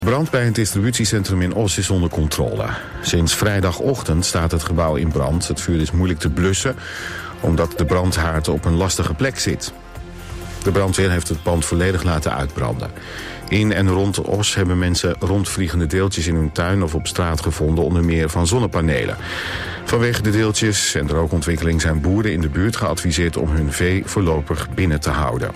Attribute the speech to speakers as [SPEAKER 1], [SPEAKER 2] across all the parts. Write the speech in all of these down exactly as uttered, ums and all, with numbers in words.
[SPEAKER 1] Brand bij een distributiecentrum in Os is onder controle. Sinds vrijdagochtend staat het gebouw in brand. Het vuur is moeilijk te blussen, omdat de brandhaard op een lastige plek zit. De brandweer heeft het pand volledig laten uitbranden. In en rond Os hebben mensen rondvliegende deeltjes in hun tuin of op straat gevonden, onder meer van zonnepanelen. Vanwege de deeltjes en de rookontwikkeling zijn boeren in de buurt geadviseerd om hun vee voorlopig binnen te houden.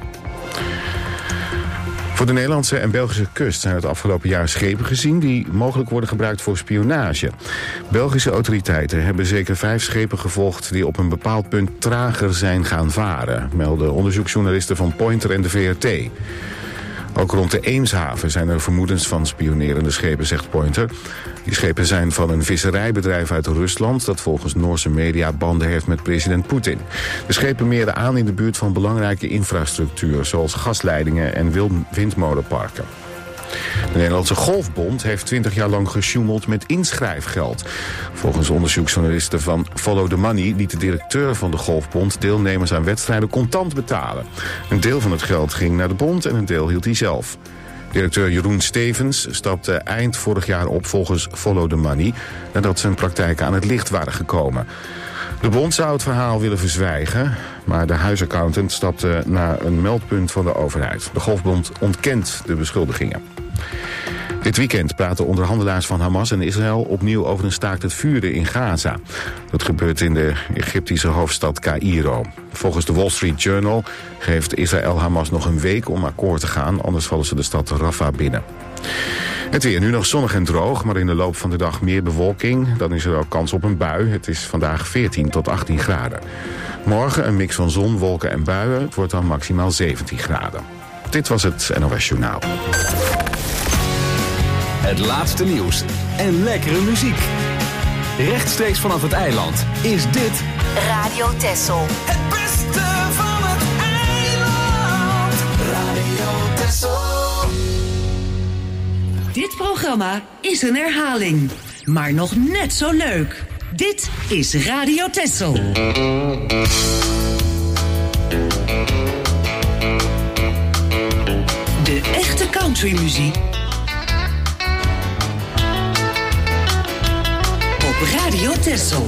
[SPEAKER 1] Voor de Nederlandse en Belgische kust zijn het afgelopen jaar schepen gezien die mogelijk worden gebruikt voor spionage. Belgische autoriteiten hebben zeker vijf schepen gevolgd die op een bepaald punt trager zijn gaan varen, melden onderzoeksjournalisten van Pointer en de V R T. Ook rond de Eemshaven zijn er vermoedens van spionerende schepen, zegt Pointer. Die schepen zijn van een visserijbedrijf uit Rusland dat volgens Noorse media banden heeft met president Poetin. De schepen meren aan in de buurt van belangrijke infrastructuur, zoals gasleidingen en windmolenparken. De Nederlandse Golfbond heeft twintig jaar lang gesjoemeld met inschrijfgeld. Volgens onderzoeksjournalisten van Follow the Money liet de directeur van de Golfbond deelnemers aan wedstrijden contant betalen. Een deel van het geld ging naar de bond en een deel hield hij zelf. Directeur Jeroen Stevens stapte eind vorig jaar op volgens Follow the Money, nadat zijn praktijken aan het licht waren gekomen. De bond zou het verhaal willen verzwijgen, maar de huisaccountant stapte naar een meldpunt van de overheid. De Golfbond ontkent de beschuldigingen. Dit weekend praten onderhandelaars van Hamas en Israël opnieuw over een staakt het vuren in Gaza. Dat gebeurt in de Egyptische hoofdstad Caïro. Volgens de Wall Street Journal geeft Israël Hamas nog een week om akkoord te gaan, anders vallen ze de stad Rafah binnen. Het weer nu nog zonnig en droog, maar in de loop van de dag meer bewolking. Dan is er ook kans op een bui. Het is vandaag veertien tot achttien graden. Morgen een mix van zon, wolken en buien. Het wordt dan maximaal zeventien graden. Dit was het N O S Journaal.
[SPEAKER 2] Het laatste nieuws en lekkere muziek. Rechtstreeks vanaf het eiland is dit
[SPEAKER 3] Radio Texel.
[SPEAKER 4] Het beste van het eiland. Radio Texel.
[SPEAKER 5] Dit programma is een herhaling, maar nog net zo leuk. Dit is Radio Texel. De echte countrymuziek op Radio Texel.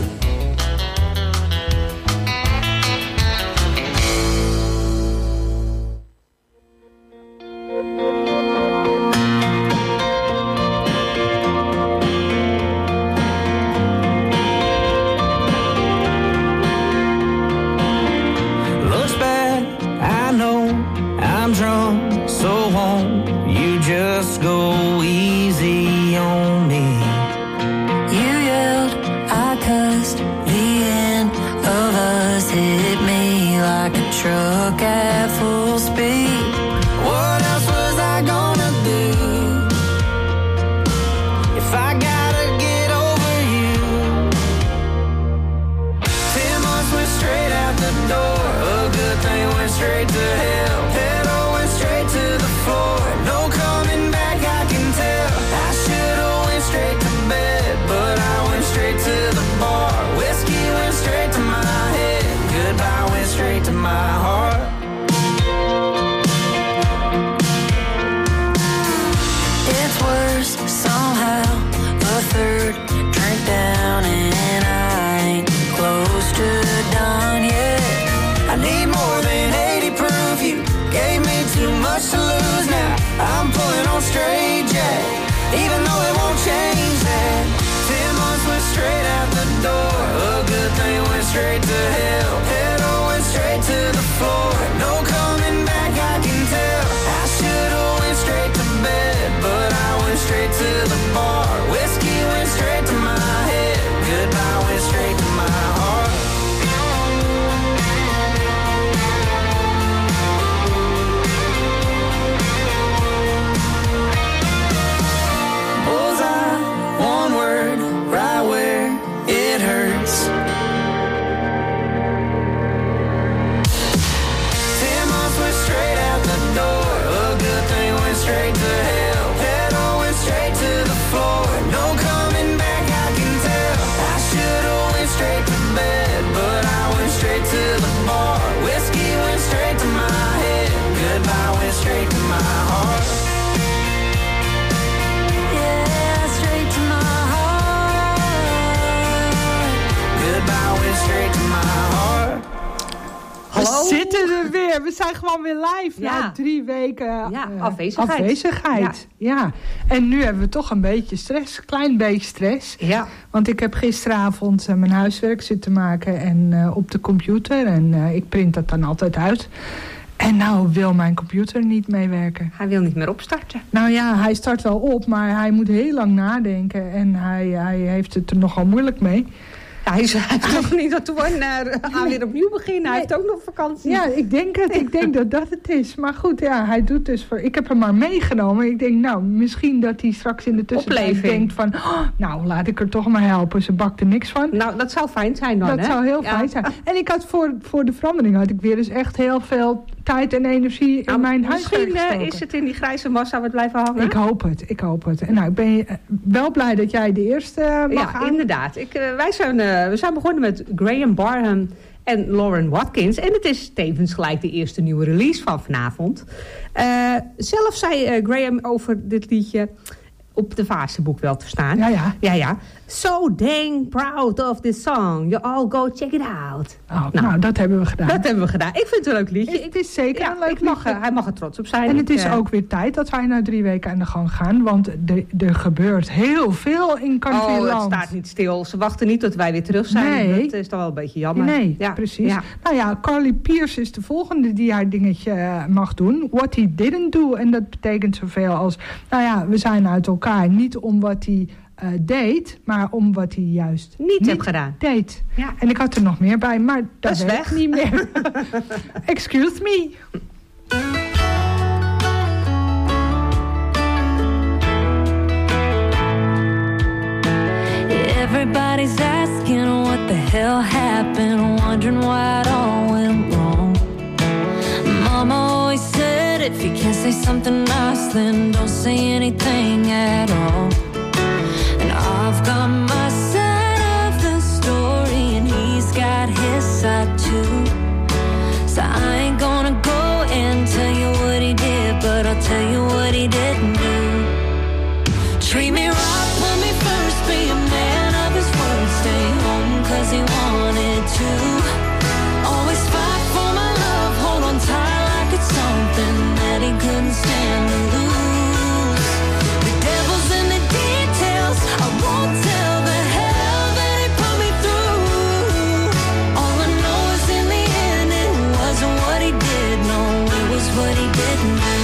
[SPEAKER 6] we zijn gewoon weer live
[SPEAKER 7] Ja.
[SPEAKER 6] na drie weken
[SPEAKER 7] Ja,
[SPEAKER 6] uh,
[SPEAKER 7] afwezigheid.
[SPEAKER 6] afwezigheid. Ja. ja, en nu hebben we toch een beetje stress, klein beetje stress.
[SPEAKER 7] Ja.
[SPEAKER 6] Want ik heb gisteravond uh, mijn huiswerk zitten maken en uh, op de computer. En uh, ik print dat dan altijd uit. En nou wil mijn computer niet meewerken.
[SPEAKER 7] Hij wil niet meer opstarten.
[SPEAKER 6] Nou ja, hij start wel op, maar hij moet heel lang nadenken. En hij, hij heeft het er nogal moeilijk mee.
[SPEAKER 7] Ja, hij is hij is nog niet naartoe en uh, gaan weer opnieuw beginnen. Hij
[SPEAKER 6] Nee.
[SPEAKER 7] heeft ook nog vakantie.
[SPEAKER 6] Ja, ik denk het. Ik denk dat dat het is. Maar goed, ja, hij doet dus voor... Ik heb hem maar meegenomen. Ik denk, nou, misschien dat hij straks in de tussentijd
[SPEAKER 7] Opleving.
[SPEAKER 6] denkt van... Oh, nou, laat ik er toch maar helpen. Ze bakt er niks van.
[SPEAKER 7] Nou, dat zou fijn zijn dan,
[SPEAKER 6] dat
[SPEAKER 7] hè?
[SPEAKER 6] zou heel
[SPEAKER 7] Ja.
[SPEAKER 6] fijn zijn. En ik had voor, voor de verandering had ik weer eens echt heel veel tijd en energie in
[SPEAKER 7] Nou,
[SPEAKER 6] mijn huiswerk
[SPEAKER 7] misschien uh,
[SPEAKER 6] gestoken.
[SPEAKER 7] is het in die grijze massa wat blijven hangen.
[SPEAKER 6] Ik hoop het, ik hoop het. En nou, ik ben uh, wel blij dat jij de eerste uh, mag
[SPEAKER 7] Ja,
[SPEAKER 6] aan.
[SPEAKER 7] inderdaad. Ik, uh, wij zijn, uh, we zijn begonnen met Graham Barham en Lauren Watkins. En het is tevens gelijk de eerste nieuwe release van vanavond. Uh, zelf zei uh, Graham over dit liedje op de Facebook wel te staan.
[SPEAKER 6] Ja, ja.
[SPEAKER 7] Ja, ja. So dang proud of this song. You all go check it out.
[SPEAKER 6] Oh, nou, nou, dat hebben we gedaan.
[SPEAKER 7] Dat hebben we gedaan. Ik vind het een leuk liedje.
[SPEAKER 6] Het is zeker
[SPEAKER 7] ja,
[SPEAKER 6] een leuk
[SPEAKER 7] ik mag,
[SPEAKER 6] liedje.
[SPEAKER 7] uh, Hij mag er trots op zijn.
[SPEAKER 6] En het
[SPEAKER 7] Ik,
[SPEAKER 6] is
[SPEAKER 7] uh,
[SPEAKER 6] ook weer tijd dat wij na drie weken aan de gang gaan. Want er, er gebeurt heel veel in
[SPEAKER 7] Oh,
[SPEAKER 6] Countryland.
[SPEAKER 7] het staat niet stil. Ze wachten niet tot wij weer terug zijn.
[SPEAKER 6] Nee.
[SPEAKER 7] Dat is dan wel een beetje jammer.
[SPEAKER 6] Nee,
[SPEAKER 7] ja,
[SPEAKER 6] precies.
[SPEAKER 7] Ja.
[SPEAKER 6] Nou ja, Carly Pearce is de volgende die haar dingetje uh, mag doen. What he didn't do. En dat betekent zoveel als... Nou ja, we zijn uit elkaar. Niet om wat hij uh, deed, maar om wat hij juist
[SPEAKER 7] Niet
[SPEAKER 6] niet
[SPEAKER 7] heb gedaan.
[SPEAKER 6] deed.
[SPEAKER 7] Ja.
[SPEAKER 6] En ik had er nog meer bij, maar dat,
[SPEAKER 7] Dat is
[SPEAKER 6] weet
[SPEAKER 7] weg.
[SPEAKER 6] ik niet meer. Excuse me.
[SPEAKER 8] Everybody's asking what the hell happened, wondering why it all went wrong. Mama always said if you can't say something nice, then don't say anything at all. And I've got my side of the story, and he's got his side too. So I ain't gonna go and tell you what he did, but I'll tell you what he didn't do. Treat me right, put me first, be a man of his word, stay home cause he wanted to. Always fight for my love, hold on tight like it's something that he couldn't stand to lose. The devil's in the details, I won't tell the hell that he put me through. All I know is in the end it wasn't what he did, no, it was what he didn't do.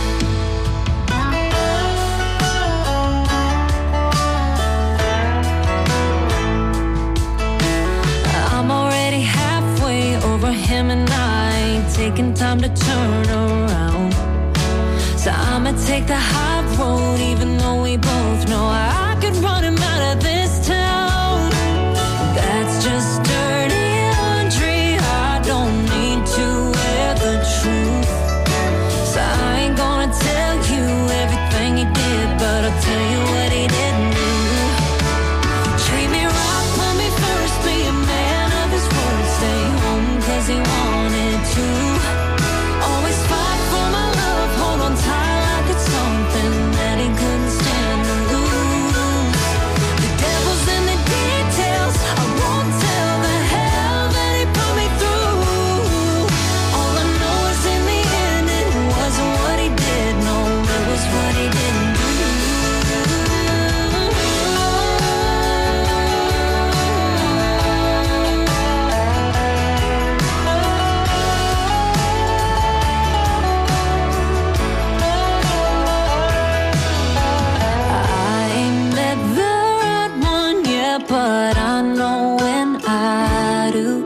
[SPEAKER 8] Him and I ain't taking time to turn around. So I'ma take the high road, even though we both know I could run him out of this town. That's just dirty laundry. I don't need to wear the truth. So I ain't gonna tell you everything he did, but I'll tell you what he didn't do. Treat me right, put me first, be a man of his word, stay home cause he wanted to. Always fight for my love, hold on tight like it's something that he couldn't stand to lose. The devil's in the details, I won't tell the hell that he put me through. All I know is in the end it wasn't what he did, no, it was what he didn't do. But I know when I do.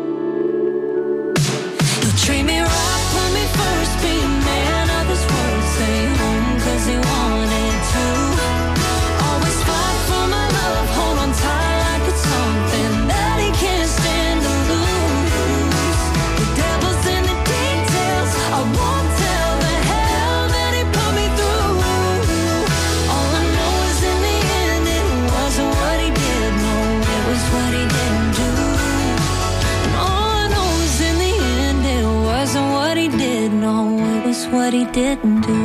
[SPEAKER 8] He'll treat me right, put me first, be a man of his word, stay home cause he wanted to. Always fight for my love, hold on tight like it's something that he can't stand to lose. The devil's in the details, I won't tell the hell that he put me through. All I know is in the end it wasn't what he did, no, it was what he didn't do. And all I know is in the end it wasn't what he did, no, it was what he didn't do.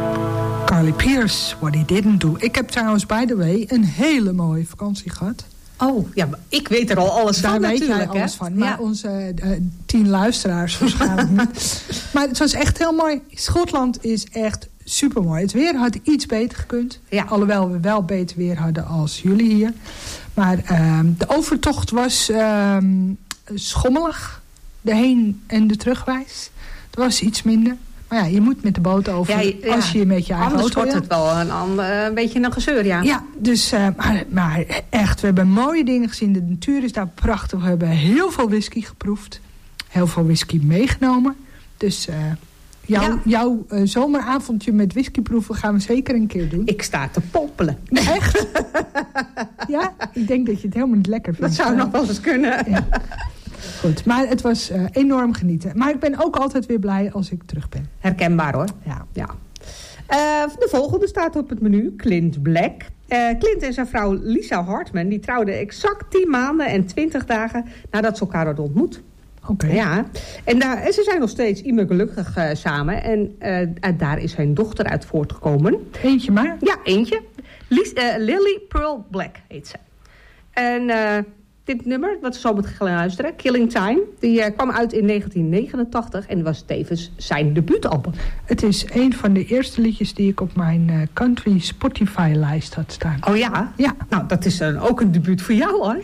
[SPEAKER 6] Carly Pearce, What He Didn't Do. Ik heb trouwens, by the way, een hele mooie vakantie gehad.
[SPEAKER 7] Oh, ja, maar ik weet er al alles
[SPEAKER 6] Daar
[SPEAKER 7] van
[SPEAKER 6] weet
[SPEAKER 7] natuurlijk.
[SPEAKER 6] jij alles
[SPEAKER 7] hè?
[SPEAKER 6] van. Maar
[SPEAKER 7] Ja.
[SPEAKER 6] onze uh, tien luisteraars waarschijnlijk niet. Maar het was echt heel mooi. Schotland is echt supermooi. Het weer had iets beter gekund.
[SPEAKER 7] Ja.
[SPEAKER 6] Alhoewel we wel beter weer hadden als jullie hier. Maar uh, de overtocht was uh, schommelig. De heen- en de terugreis. Het was iets minder. Maar ja, je moet met de boot over
[SPEAKER 7] Ja, ja.
[SPEAKER 6] als je met je eigen
[SPEAKER 7] Anders
[SPEAKER 6] auto
[SPEAKER 7] wordt
[SPEAKER 6] wil.
[SPEAKER 7] het wel een, ander- een beetje een gezeur, ja.
[SPEAKER 6] Ja, dus, uh, maar, maar echt, we hebben mooie dingen gezien. De natuur is daar prachtig. We hebben heel veel whisky geproefd. Heel veel whisky meegenomen. Dus uh, jou,
[SPEAKER 7] Ja.
[SPEAKER 6] jouw uh, zomeravondje met whiskyproeven gaan we zeker een keer doen.
[SPEAKER 7] Ik sta te popelen.
[SPEAKER 6] Echt? Ja? Ik denk dat je het helemaal niet lekker vindt.
[SPEAKER 7] Dat zou nog wel eens kunnen.
[SPEAKER 6] Ja. Goed, maar het was uh, enorm genieten. Maar ik ben ook altijd weer blij als ik terug ben.
[SPEAKER 7] Herkenbaar hoor.
[SPEAKER 6] Ja.
[SPEAKER 7] Ja. Uh, de volgende staat op het menu, Clint Black. Uh, Clint en zijn vrouw Lisa Hartman die trouwden exact tien maanden en twintig dagen nadat ze elkaar hadden ontmoet.
[SPEAKER 6] Oké. Okay.
[SPEAKER 7] Ja, en, daar, en ze zijn nog steeds immer gelukkig uh, samen. En uh, daar is zijn dochter uit voortgekomen.
[SPEAKER 6] Eentje maar?
[SPEAKER 7] Ja, eentje. Lies, uh, Lily Pearl Black heet ze. En uh, dit nummer, wat we zo meteen gaan luisteren, Killing Time, die uh, kwam uit in negentien negenentachtig en was tevens zijn debuutalbum.
[SPEAKER 6] Het is een van de eerste liedjes die ik op mijn uh, country Spotify-lijst had staan.
[SPEAKER 7] Oh ja?
[SPEAKER 6] Ja.
[SPEAKER 7] Nou, dat is uh, ook een debuut voor jou hoor.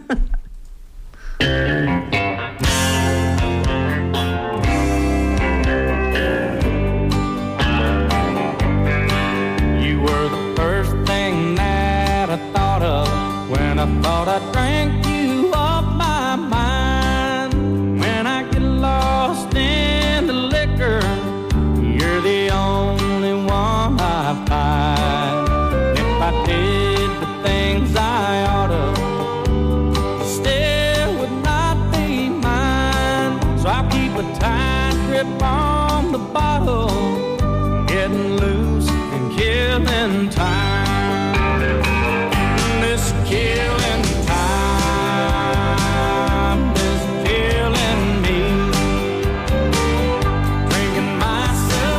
[SPEAKER 9] When I thought I drank you off my mind, when I get lost in the liquor, you're the only one I find. If I did the things I ought to, still would not be mine. So I keep a tight grip on the bottle, getting loose and killing time. Killing time is killing me. Drinking myself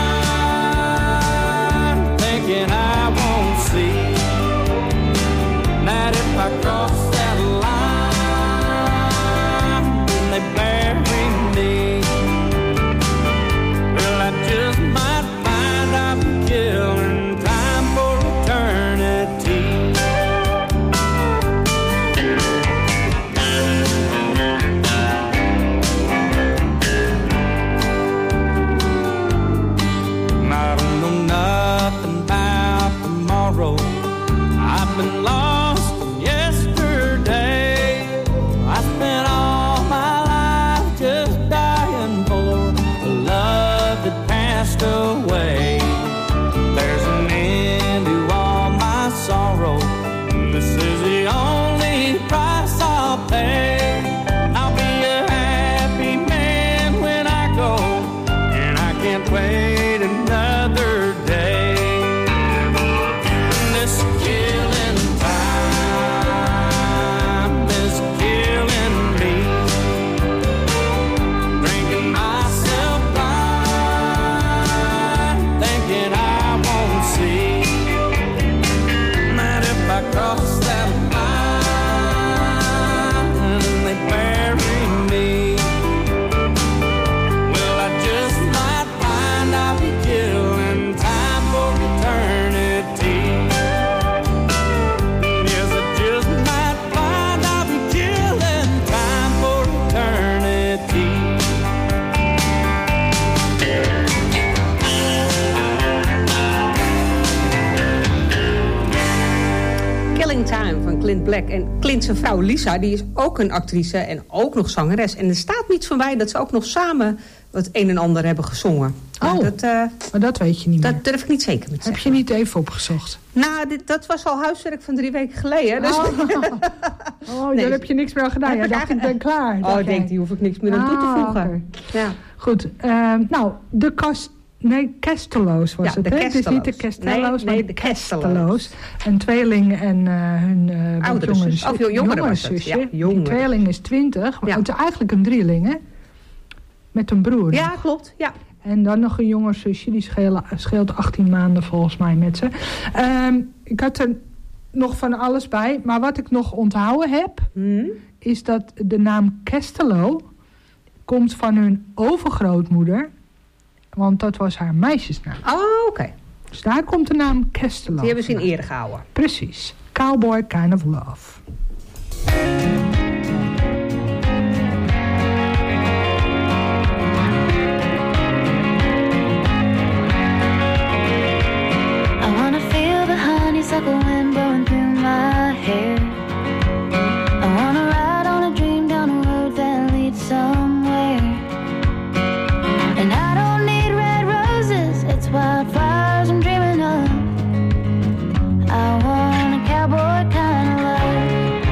[SPEAKER 9] blind, thinking I won't see that if I cross that line, then they bury me. Well, I just might find I'm killing time for eternity. I've been lost in yesterday. I spent all my life just dying for the love that passed away. There's an end to all my sorrow. This is the only price I'll pay. I'll be a happy man when I go, and I can't wait another day.
[SPEAKER 7] Clint Black. En Clint zijn vrouw Lisa, die is ook een actrice en ook nog zangeres. En er staat niets van bij dat ze ook nog samen het een en ander hebben gezongen.
[SPEAKER 6] Oh,
[SPEAKER 7] dat, uh,
[SPEAKER 6] maar dat weet je niet meer.
[SPEAKER 7] Dat durf ik niet zeker met
[SPEAKER 6] Heb
[SPEAKER 7] zeggen.
[SPEAKER 6] je niet even opgezocht?
[SPEAKER 7] Nou, dit, dat was al huiswerk van drie weken geleden. Dus...
[SPEAKER 6] Oh, oh nee, daar heb je niks meer aan gedaan. Ja, dacht ik ben klaar.
[SPEAKER 7] Oh, ik denk, die hoef ik niks meer aan toe te voegen.
[SPEAKER 6] Okay.
[SPEAKER 7] Ja.
[SPEAKER 6] Goed, uh, nou, de kast... Nee, Castello's was
[SPEAKER 7] ja,
[SPEAKER 6] het,
[SPEAKER 7] de
[SPEAKER 6] hè?
[SPEAKER 7] Castello's.
[SPEAKER 6] Dus niet de Castello's,
[SPEAKER 7] nee, nee,
[SPEAKER 6] maar
[SPEAKER 7] de
[SPEAKER 6] de
[SPEAKER 7] Castello's.
[SPEAKER 6] Castello's. Een tweeling en uh, hun uh,
[SPEAKER 7] oudere
[SPEAKER 6] jongere,
[SPEAKER 7] zus. Of heel jongere
[SPEAKER 6] jongere
[SPEAKER 7] was het.
[SPEAKER 6] zusje.
[SPEAKER 7] Ja, jongere.
[SPEAKER 6] Die tweeling is twintig, maar
[SPEAKER 7] ja.
[SPEAKER 6] het is eigenlijk een drieling, hè? Met een broer.
[SPEAKER 7] Ja, klopt. Ja.
[SPEAKER 6] En dan nog een jonger zusje, die scheelt, scheelt achttien maanden volgens mij met ze. Um, ik had er nog van alles bij. Maar wat ik nog onthouden heb...
[SPEAKER 7] Hmm?
[SPEAKER 6] is dat de naam Castello... komt van hun overgrootmoeder. Want dat was haar meisjesnaam.
[SPEAKER 7] Oh, oké. Okay.
[SPEAKER 6] Dus daar komt de naam Castello.
[SPEAKER 7] Die hebben ze in ere gehouden.
[SPEAKER 6] Precies. Cowboy Kind of Love.
[SPEAKER 8] I wanna feel the honeysuckle wind blowing through my hair. I wanna ride on a dream down a road that leads somewhere. And I don't need red roses, it's wildflowers I'm dreaming of. I want a cowboy kind of love.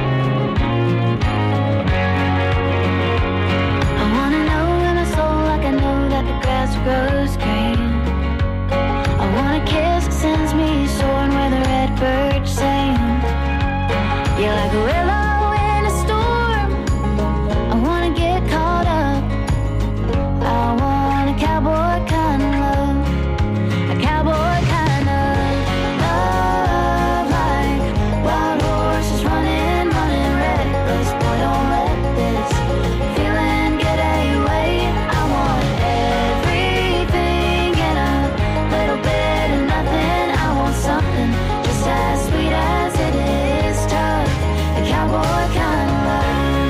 [SPEAKER 8] I wanna know in my soul like I know that the grass grows green. I want a kiss that sends me soaring where the red birds sing. You're like a willow in a storm. I wanna get caught up. I want a cowboy kind of love. A cowboy kind of love. Like wild horses running, running reckless. Boy, don't let this feeling get away. I want everything in a little bit of nothing. I want something just as sweet as it is tough. A cowboy kind of love.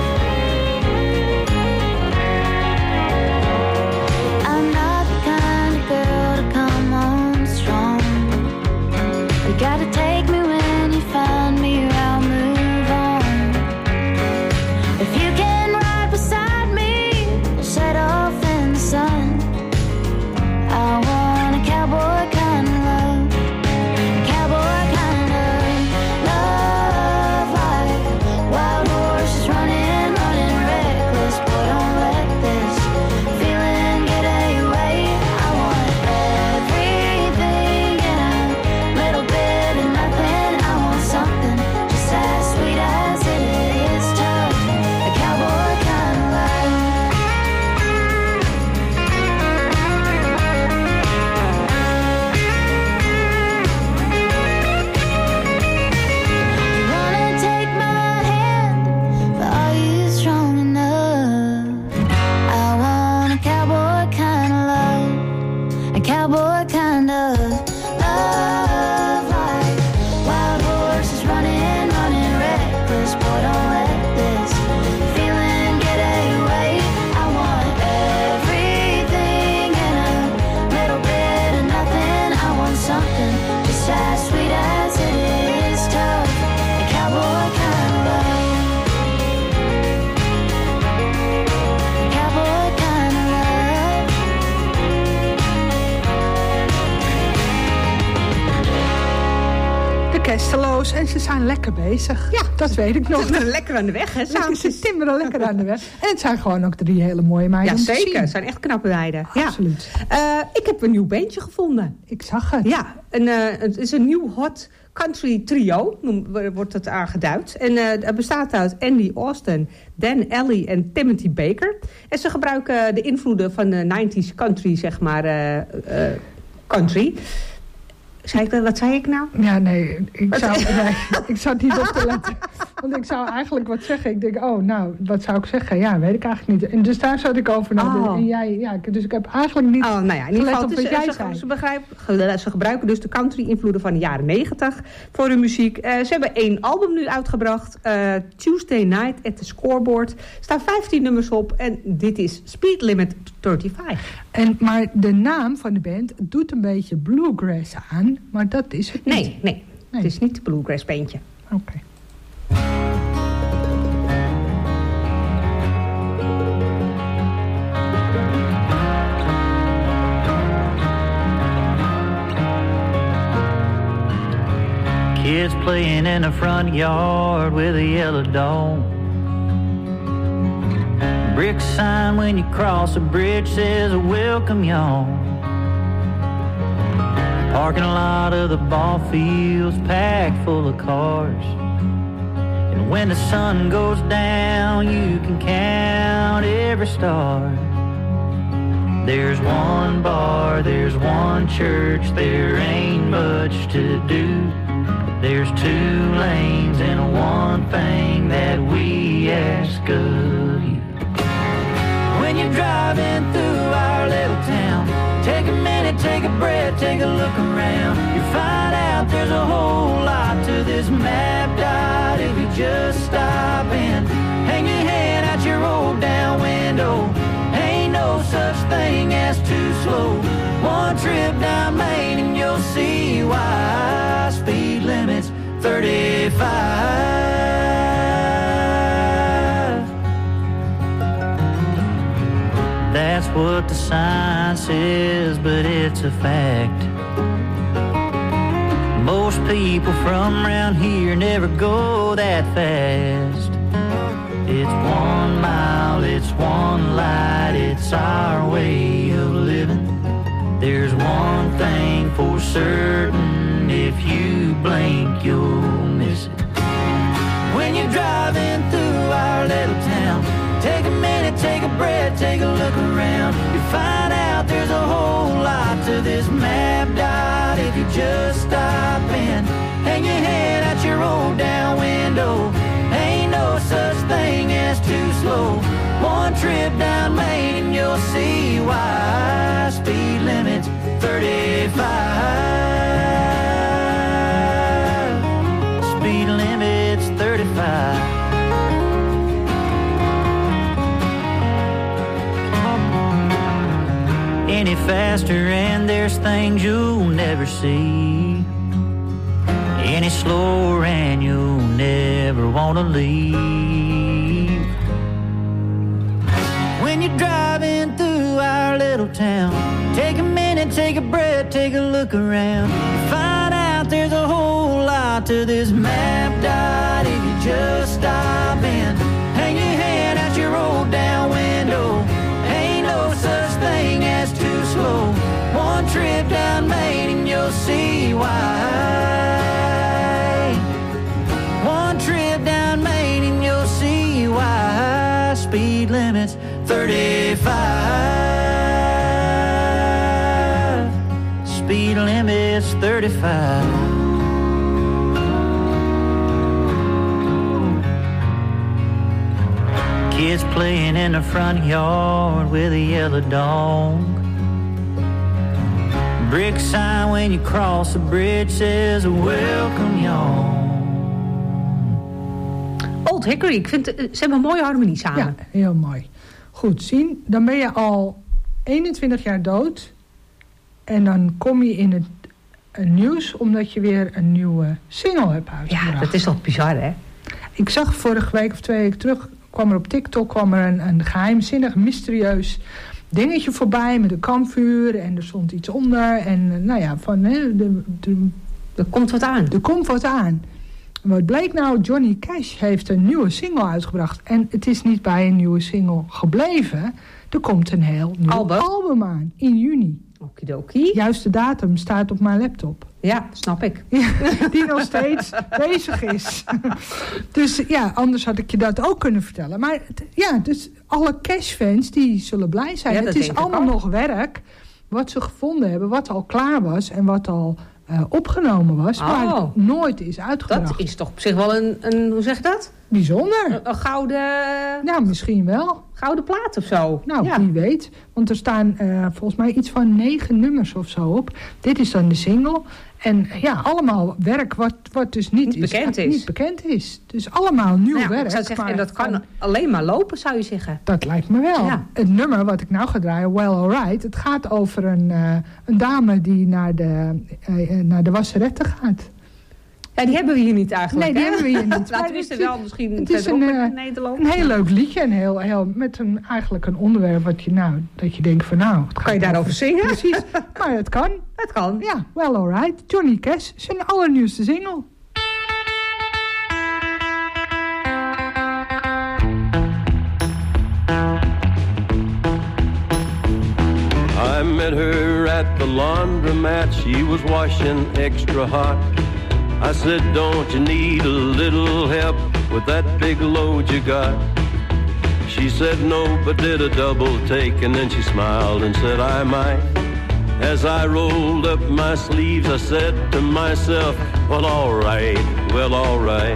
[SPEAKER 8] I'm not the kind of girl to come on strong. You gotta take me when you find me, or I'll move on. If you can ride beside me, set off in the sun. I want a cowboy kind of love. A cowboy kind of love. Like wild horses running, running reckless. Boy, don't let this feeling get away. I want everything in a little bit of nothing. I want something just as sweet as it is tough. A cowboy kind of love. You wanna take my hand, but are you strong enough? I want a cowboy kind of love. A cowboy kind of love. Like wild horses running, running reckless. Boy, don't let this feeling get away. I want everything in a little bit of nothing. I want something just as sweet as it is tough. A cowboy kind of love. A cowboy kind of love.
[SPEAKER 6] De Castello's. En ze zijn lekker bezig. Ja, dat weet ik nog.
[SPEAKER 7] Ze zijn lekker aan de weg, hè?
[SPEAKER 6] Samen ze timmeren lekker aan de weg. En het zijn gewoon ook drie hele mooie meiden
[SPEAKER 7] Ja,
[SPEAKER 6] om te
[SPEAKER 7] zeker.
[SPEAKER 6] zien.
[SPEAKER 7] Het zijn echt knappe meiden. Ja.
[SPEAKER 6] Absoluut.
[SPEAKER 7] Uh, ik heb een nieuw bandje gevonden.
[SPEAKER 6] Ik zag het.
[SPEAKER 7] Ja, een, uh, het is een nieuw hot country trio, noem, wordt het aangeduid. En uh, het bestaat uit Andy Austin, Dan Alley en Timothy Baker. En ze gebruiken de invloeden van de nineties country, zeg maar, uh, uh, country. Zei ik, wat zei ik nou?
[SPEAKER 6] Ja, nee, ik zou, nee, ik zou het niet op te letten. Want ik zou eigenlijk wat zeggen. Ik denk, oh, nou, wat zou ik zeggen? Ja, weet ik eigenlijk niet. En dus daar zat ik over na.
[SPEAKER 7] Oh.
[SPEAKER 6] En jij, ja, dus ik heb eigenlijk niet
[SPEAKER 7] oh, nou ja, in ieder geval,
[SPEAKER 6] op wat
[SPEAKER 7] dus,
[SPEAKER 6] jij
[SPEAKER 7] ze,
[SPEAKER 6] zei.
[SPEAKER 7] Ze, begrijp, ze gebruiken dus de country-invloeden van de jaren negentig voor hun muziek. Uh, ze hebben één album nu uitgebracht. Uh, Tuesday Night at the Scoreboard. Er staan vijftien nummers op. En dit is Speed Limit vijfendertig.
[SPEAKER 6] En, maar de naam van de band doet een beetje bluegrass aan. Maar dat is het niet.
[SPEAKER 7] Nee, nee. nee. Het is niet het bluegrass bandje.
[SPEAKER 6] Oké. Okay.
[SPEAKER 10] Kids playing in the front yard with a yellow dog. Brick sign when you cross a bridge says welcome y'all. Parking lot of the ball fields packed full of cars. And when the sun goes down you can count every star. There's one bar, there's one church, there ain't much to do. There's two lanes and one thing that we ask of you. When you're driving through our little town, take a minute, take a breath, take a look around. You find out there's a whole lot to this map dot if you just stop and hang your head out your roll down window. Ain't no such thing as too slow. One trip down Main and you'll see why speed limit's thirty-five. That's what the sign says, but it's a fact. Most people from around here never go that fast. It's one mile, it's one light, it's our way of living. There's one thing for certain, if you blink you'll miss it. When you're driving through our little town, take a minute, take a breath, take a look around. You find out there's a whole lot to this map dot if you just stop and hang your head out your roll down window. Ain't no such thing as too slow. One trip down Main and you'll see why speed limit's thirty-five. Speed limit's thirty-five. Any faster and there's things you'll never see. Any slower and you'll never want to leave. When you're driving through our little town, take a minute, take a breath, take a look around. Find out there's a whole lot to this map dot if you just stop and hang your head out your roll down window. Ain't no such thing as too slow. One trip down Main and you'll see why. One trip down Main and you'll see why speed limit's thirty-five. Speed limit's thirty-five. Kids playing in the front yard with a yellow dog. Brick sign when you cross the bridge says welcome y'all.
[SPEAKER 7] Old Hickory, ik vind, ze hebben een mooie harmonie samen.
[SPEAKER 6] Ja, heel mooi. Goed, zien, dan ben je al eenentwintig jaar dood. En dan kom je in het, het nieuws omdat je weer een nieuwe single hebt uitgebracht.
[SPEAKER 7] Ja, dat is toch bizar, hè?
[SPEAKER 6] Ik zag vorige week of twee weken terug, kwam er op TikTok kwam er een, een geheimzinnig, mysterieus dingetje voorbij met een kampvuur en er stond iets onder. En nou ja, van hè, de, de,
[SPEAKER 7] er komt wat aan.
[SPEAKER 6] Er komt wat aan. Wat bleek nou? Johnny Cash heeft een nieuwe single uitgebracht. En het is niet bij een nieuwe single gebleven. Er komt een heel nieuw album, album aan in juni.
[SPEAKER 7] Okidoki.
[SPEAKER 6] Juist de datum staat op mijn laptop.
[SPEAKER 7] Ja, snap ik.
[SPEAKER 6] Die nog steeds bezig is. Dus ja, anders had ik je dat ook kunnen vertellen. Maar ja, dus alle Cash-fans die zullen blij zijn. Ja, het is allemaal nog werk wat ze gevonden hebben, wat al klaar was en wat al uh, opgenomen was, oh. maar het nooit is uitgebracht.
[SPEAKER 7] Dat is toch op zich wel een, een hoe zeg je dat?
[SPEAKER 6] Bijzonder.
[SPEAKER 7] Een, een gouden...
[SPEAKER 6] Nou, misschien wel.
[SPEAKER 7] Gouden plaat of zo.
[SPEAKER 6] Nou,
[SPEAKER 7] ja.
[SPEAKER 6] wie weet. Want er staan uh, volgens mij iets van negen nummers of zo op. Dit is dan de single. En ja, allemaal werk wat, wat dus niet,
[SPEAKER 7] niet,
[SPEAKER 6] is,
[SPEAKER 7] bekend is.
[SPEAKER 6] niet bekend is. Dus allemaal nieuw
[SPEAKER 7] nou ja,
[SPEAKER 6] werk.
[SPEAKER 7] Ik zou zeggen, en dat kan van, alleen maar lopen, zou je zeggen.
[SPEAKER 6] Dat lijkt me wel. Ja. Het nummer wat ik nou ga draaien, Well Alright, het gaat over een, uh, een dame die naar de, uh, naar de wasseretten gaat.
[SPEAKER 7] Ja, die hebben we hier niet eigenlijk.
[SPEAKER 6] Nee, die hè? hebben we hier niet.
[SPEAKER 7] Laten we het wel misschien
[SPEAKER 6] het is een, uh,
[SPEAKER 7] in Nederland.
[SPEAKER 6] Een heel leuk liedje. En heel, heel, met een, eigenlijk een onderwerp wat je nou, dat je denkt van nou...
[SPEAKER 7] Kan je daarover zingen?
[SPEAKER 6] Precies, maar het kan.
[SPEAKER 7] Het kan.
[SPEAKER 6] Ja, Well Alright. Johnny Cash, zijn allernieuwste single.
[SPEAKER 11] I met her at the laundromat. She was washing extra hot. I said, don't you need a little help with that big load you got? She said no, but did a double take, and then she smiled and said, I might. As I rolled up my sleeves, I said to myself, well, all right, well, all right.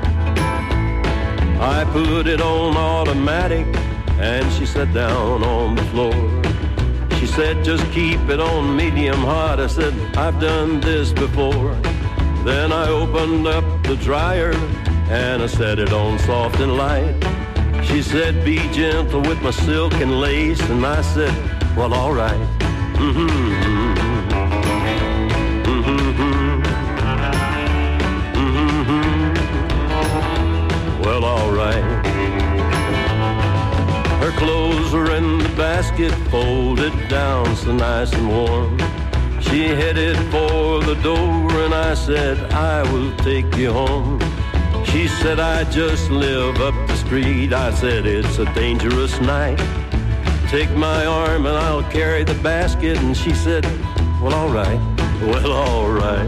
[SPEAKER 11] I put it on automatic, and she sat down on the floor. She said, just keep it on medium hot. I said, I've done this before. Then I opened up the dryer, and I set it on soft and light. She said, be gentle with my silk and lace, and I said, well, all right. Mm-hmm. Mm-hmm. Mm-hmm. Well, all right. Her clothes were in the basket, folded down so nice and warm. She headed for the door, and I said, I will take you home. She said, I just live up the street. I said, it's a dangerous night. Take my arm and I'll carry the basket. And she said, well, all right, well, all right.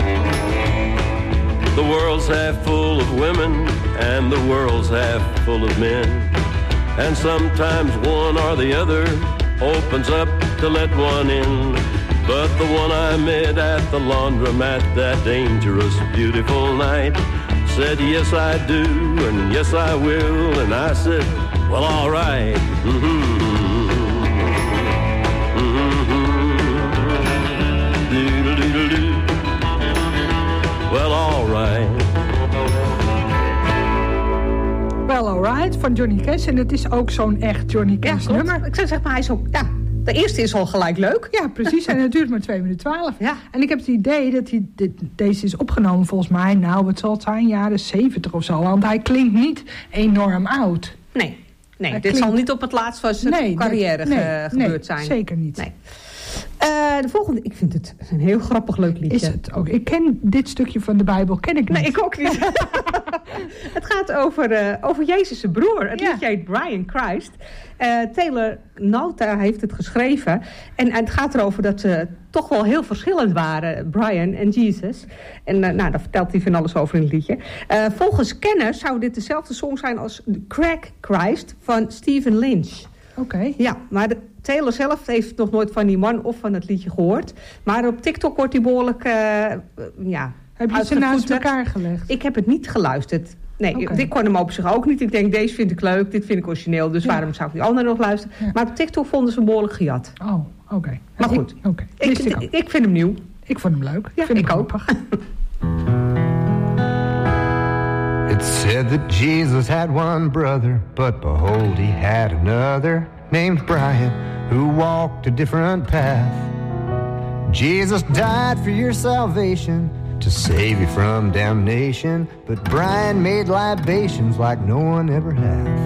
[SPEAKER 11] The world's half full of women, and the world's half full of men. And sometimes one or the other opens up to let one in. But the one I met at the laundromat that dangerous, beautiful night said, yes, I do, and yes, I will. And I said, well, all right. Mm-hmm. Well, all right.
[SPEAKER 6] Well, alright, van Johnny Cash. En het is ook zo'n echt Johnny Cash
[SPEAKER 7] ja,
[SPEAKER 6] nummer.
[SPEAKER 7] Ik zou zeggen, maar hij is ook... Ja, de eerste is al gelijk leuk.
[SPEAKER 6] Ja, precies. En het duurt maar twee minuten twaalf.
[SPEAKER 7] Ja.
[SPEAKER 6] En ik heb het idee dat hij, dit, deze is opgenomen volgens mij... Nou, wat zal het zijn? Jaren zeventig of zo. Want hij klinkt niet enorm oud.
[SPEAKER 7] Nee, nee dit
[SPEAKER 6] klinkt...
[SPEAKER 7] zal niet op het laatst van zijn
[SPEAKER 6] nee,
[SPEAKER 7] carrière
[SPEAKER 6] nee,
[SPEAKER 7] ge- gebeurd
[SPEAKER 6] nee,
[SPEAKER 7] zijn.
[SPEAKER 6] Zeker niet.
[SPEAKER 7] Nee. Uh, de volgende, ik vind het een heel grappig leuk liedje.
[SPEAKER 6] Is het ook. Ik ken dit stukje van de Bijbel, ken ik niet.
[SPEAKER 7] Nee, ik ook niet. Het gaat over, uh, over Jezus' broer. Het
[SPEAKER 6] ja.
[SPEAKER 7] liedje heet Brian Christ. Uh, Taylor Nauta heeft het geschreven. En, en het gaat erover dat ze toch wel heel verschillend waren, Brian en Jesus. En uh, nou, daar vertelt hij van alles over in het liedje. Uh, volgens kenners zou dit dezelfde song zijn als Crack Christ van Stephen Lynch.
[SPEAKER 6] Oké. Okay.
[SPEAKER 7] Ja, maar de, Taylor zelf heeft nog nooit van die man of van het liedje gehoord. Maar op TikTok wordt hij behoorlijk... Uh, ja,
[SPEAKER 6] heb je ze naast elkaar gelegd?
[SPEAKER 7] Ik heb het niet geluisterd. Nee, okay. Ik kon hem op zich ook niet. Ik denk, deze vind ik leuk, dit vind ik origineel. Dus ja. waarom zou ik die andere nog luisteren? Ja. Maar op TikTok vonden ze hem behoorlijk gejat.
[SPEAKER 6] Oh, oké. Okay.
[SPEAKER 7] Maar goed,
[SPEAKER 6] ik, okay.
[SPEAKER 7] ik, ik, ik, ik vind hem nieuw.
[SPEAKER 6] Ik vond hem leuk.
[SPEAKER 7] Ja,
[SPEAKER 6] vind
[SPEAKER 7] ik ook.
[SPEAKER 12] It said that Jesus had one brother, but behold, he had another named Brian, who walked a different path. Jesus died for your salvation, to save you from damnation, but Brian made libations like no one ever hath.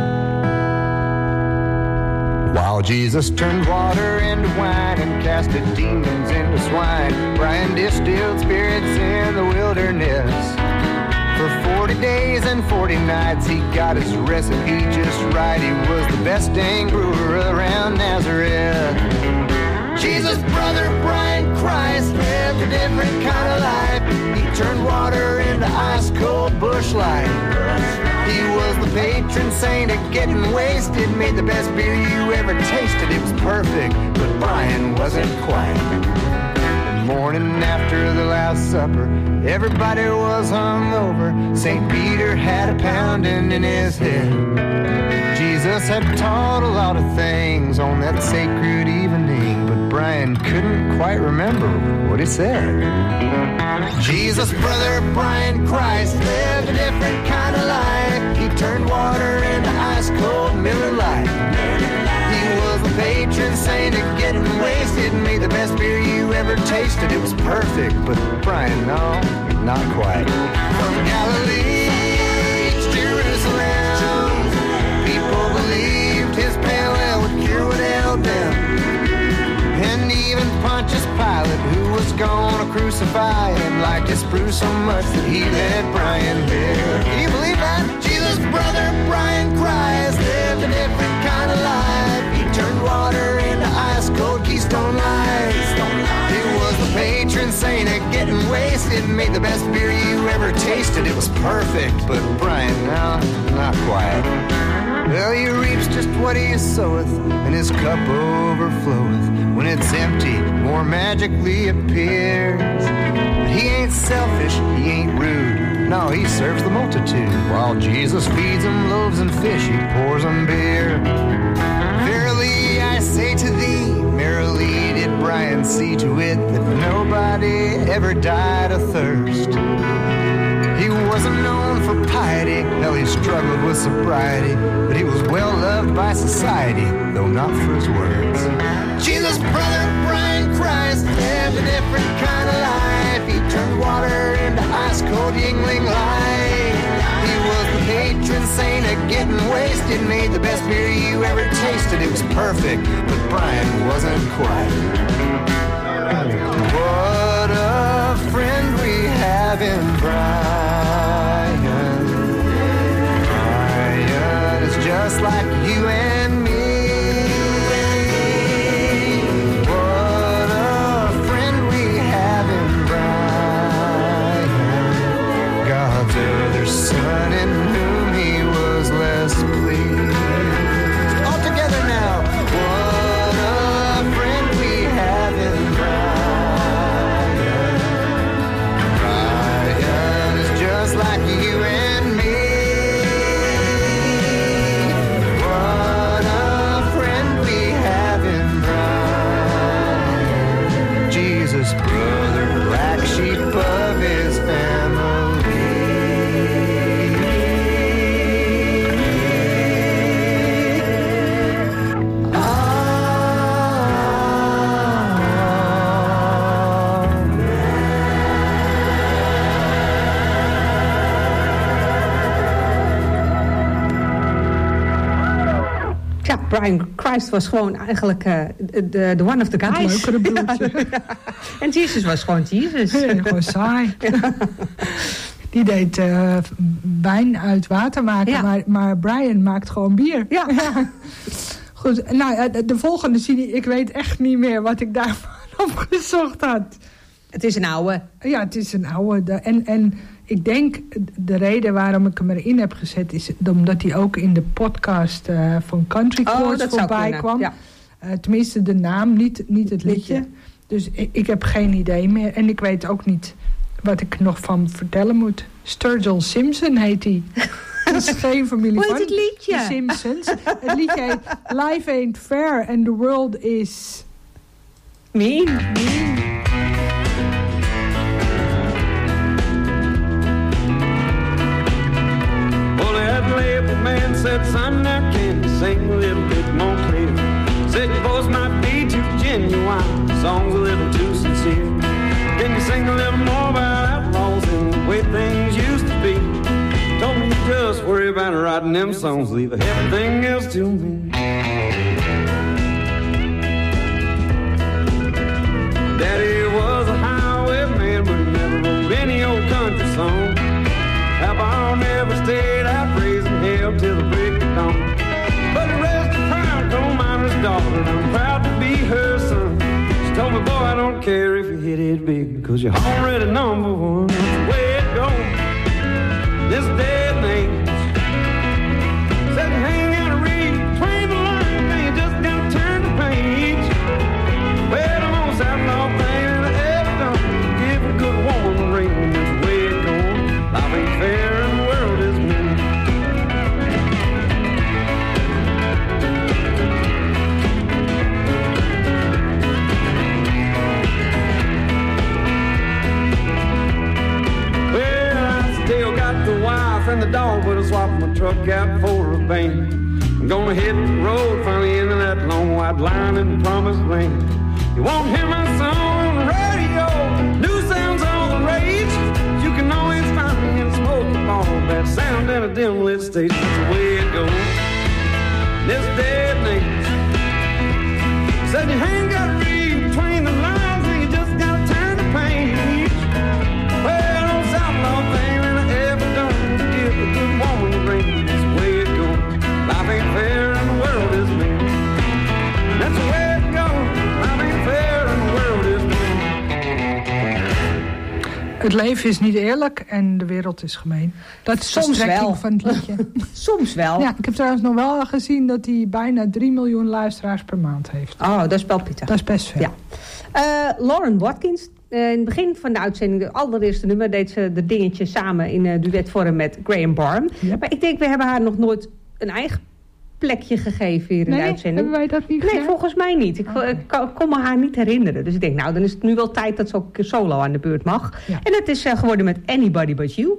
[SPEAKER 12] While Jesus turned water into wine and casted demons into swine, Brian distilled spirits in the wilderness. For forty days and forty nights he got his recipe just right. He was the best dang brewer around Nazareth. Jesus' brother Brian Christ lived a different kind of life. He turned water into ice cold bush light. He was the patron saint of getting wasted. Made the best beer you ever tasted. It was perfect, but Brian wasn't quite. Morning after the Last Supper, everybody was hungover. Saint Peter had a pounding in his head. Jesus had taught a lot of things on that sacred evening, but Brian couldn't quite remember what he said. Jesus' brother Brian Christ lived a different kind of life. He turned water into ice cold Miller Lite. The patron saint of getting wasted, made the best beer you ever tasted. It was perfect, but Brian, no, not quite. From Galilee to Jerusalem, people believed his pale ale would cure what ailed them. And even Pontius Pilate, who was gonna crucify him, liked his brew so much that he let Brian live. Can you believe that? Jesus' brother Brian Christ lived a different kind of life. Turned water into ice cold Keystone Light. He was the patron saint of getting wasted. Made the best beer you ever tasted. It was perfect, but Brian, no, not quite. Well, he reaps just what he soweth, and his cup overfloweth. When it's empty, more magically appears. But he ain't selfish, he ain't rude. No, he serves the multitude. While Jesus feeds them loaves and fish, he pours them beer. Verily I say to thee, merrily did Brian see to it that nobody ever died of thirst. He wasn't known for piety, hell, he struggled with sobriety, but he was well loved by society, though not for his words. Jesus' brother Brian Christ lived a different kind of life. He turned water into ice cold Yingling light. He was the patron saint of getting wasted, made the best beer you ever tasted. It was perfect, but Brian wasn't quite. What a friend we have in Brian. Brian is just like you and me. What a friend we have in Brian. God's other son in whom he was less pleased. All together now. What a friend we have in Brian. Brian is just like you and me. What a friend we have in Brian. Jesus' brother, black sheep of his family.
[SPEAKER 7] Ja, Brian Christ was gewoon eigenlijk uh, de, de one of the guys.
[SPEAKER 6] Het leukere broertje.
[SPEAKER 7] Ja, ja. En Jesus was gewoon Jesus.
[SPEAKER 6] Ja, gewoon saai. Ja. Die deed uh, wijn uit water maken, ja. maar, maar Brian maakt gewoon bier.
[SPEAKER 7] Ja.
[SPEAKER 6] Ja. Goed, nou, de, de volgende C D, ik weet echt niet meer wat ik daarvan opgezocht had.
[SPEAKER 7] Het is een oude.
[SPEAKER 6] Ja, het is een oude. De, en, en ik denk, de reden waarom ik hem erin heb gezet is omdat hij ook in de podcast uh, van Country Chords oh, voorbij kwam. Ja. Uh, tenminste de naam, niet, niet het liedje. liedje. Dus ik, ik heb geen idee meer. En ik weet ook niet wat ik nog van vertellen moet. Sturgill Simpson heet hij. Dat is geen familie
[SPEAKER 7] Hoe
[SPEAKER 6] van
[SPEAKER 7] heet het liedje?
[SPEAKER 6] de Simpsons. Het liedje heet Life Ain't Fair and the World is...
[SPEAKER 7] Mean.
[SPEAKER 6] mean.
[SPEAKER 9] Man said, son, now can you sing a little bit more clear? Said your voice might be too genuine, the song's a little too sincere. Can you sing a little more about outlaws and the way things used to be? Told me just worry about writing them songs, leave everything else to me. Daddy was a highwayman, but he never wrote any old country song. Papa never stayed out raising hell till the break of dawn. But he raised a proud coal miner's daughter, and I'm proud to be her son. She told me, boy, I don't care if you hit it big, cause you're already number one. That's the way it goes this day and age. Said you ain't gotta read between the lines, and you just gotta turn the page. Well, I'm on outlaw thing that I ever done. Give a good woman a ring, that's the way it goes. Life ain't fair and the world is mean. Well, I still got the wife and the dog, but I swapped my truck out for a band. I'm gonna hit the road finally into that long white line in the promised land. You won't hear my song on the radio, new sounds on the rage. You can always find me in a smoky bar, that sound in a dim lit stage. That's the way it goes this day and age. Said you ain't gotta read between the lines, and you just gotta turn the page. Well, no outlaw thing that I ever done to give a good woman a ring. That's the way it goes. Life ain't fair and the world is mean. That's the way it goes. Life ain't fair and the world is mean.
[SPEAKER 6] Het leven is niet eerlijk en de wereld is gemeen. Dat is
[SPEAKER 7] Soms
[SPEAKER 6] de strekking
[SPEAKER 7] wel.
[SPEAKER 6] van het liedje.
[SPEAKER 7] Soms wel.
[SPEAKER 6] Ja, ik heb trouwens nog wel gezien dat hij bijna drie miljoen luisteraars per maand heeft.
[SPEAKER 7] Oh, dat is wel pittig.
[SPEAKER 6] Dat is best veel.
[SPEAKER 7] Ja. Uh, Lauren Watkins. Uh, in het begin van de uitzending, de allereerste nummer, deed ze de dingetje samen in uh, duetvorm met Graham Barham. Yep. Maar ik denk, we hebben haar nog nooit een eigen plekje gegeven hier in
[SPEAKER 6] nee,
[SPEAKER 7] de uitzending.
[SPEAKER 6] Hebben wij dat niet gedaan?
[SPEAKER 7] Nee, volgens mij niet. Ik, okay. ik kon me haar niet herinneren. Dus ik denk, nou, dan is het nu wel tijd dat ze ook solo aan de beurt mag. Ja. En dat is uh, geworden met Anybody But You.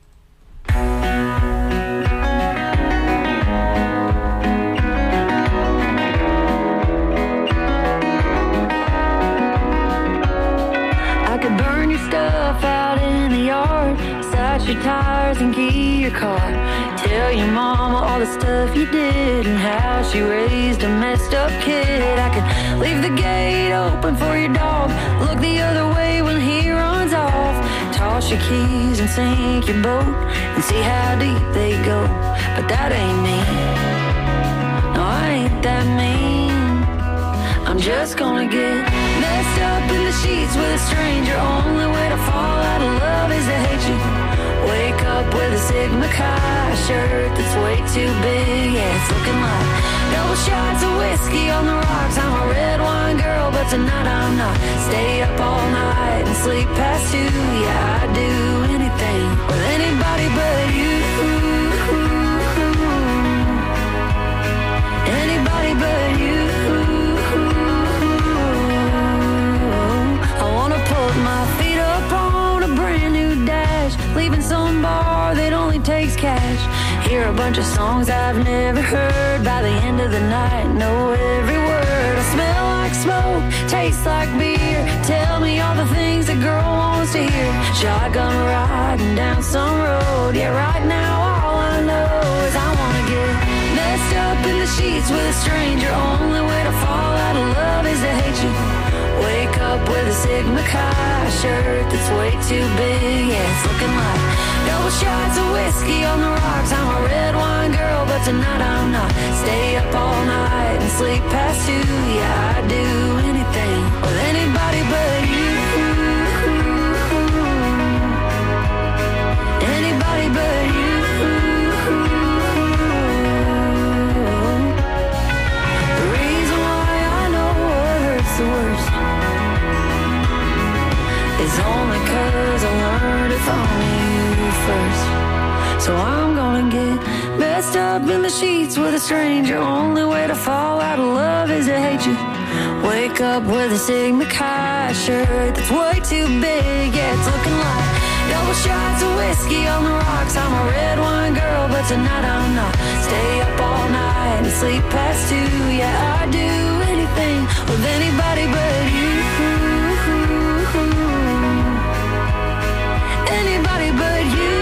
[SPEAKER 8] Stuff out in the yard, start your tires and key your car. Tell your mama all the stuff you did and how she raised a messed up kid. I could leave the gate open for your dog, look the other way when he runs off. Toss your keys and sink your boat and see how deep they go. But that ain't me. No, I ain't that mean. I'm just gonna get messed up in the sheets with a stranger. Only way to fall out of love is to hate you. Wake up with a Sigma Chi shirt that's way too big. Yeah, it's looking like double shots of whiskey on the rocks. I'm a red wine girl, but tonight I'm not. Stay up all night and sleep past two. Yeah, I'd do anything with anybody but you. Anybody but you. My feet up on a brand new dash, leaving some bar that only takes cash. Hear a bunch of songs I've never heard. By the end of the night, know every word. I smell like smoke, taste like beer. Tell me all the things a girl wants to hear. Shotgun riding down some road. Yeah, right now all I know is I wanna get messed up in the sheets with a stranger. Only way to fall out of love is to hate you. Wake up with a Sigma Chi shirt that's way too big. Yeah, it's looking like double shots of whiskey on the rocks. I'm a red wine girl, but tonight I'm not. Stay up all night and sleep past two. Yeah, I'd do anything with anybody but you. Anybody but you. The reason why I know what hurts the worst it's only cause I learned it from you first. So I'm gonna get messed up in the sheets with a stranger. Only way to fall out of love is to hate you. Wake up with a Sigma Chi shirt that's way too big. Yeah, it's looking like double shots of whiskey on the rocks. I'm a red wine girl, but tonight I'm not. Stay up all night and sleep past two. Yeah, I'd do anything with anybody but you. Anybody but you.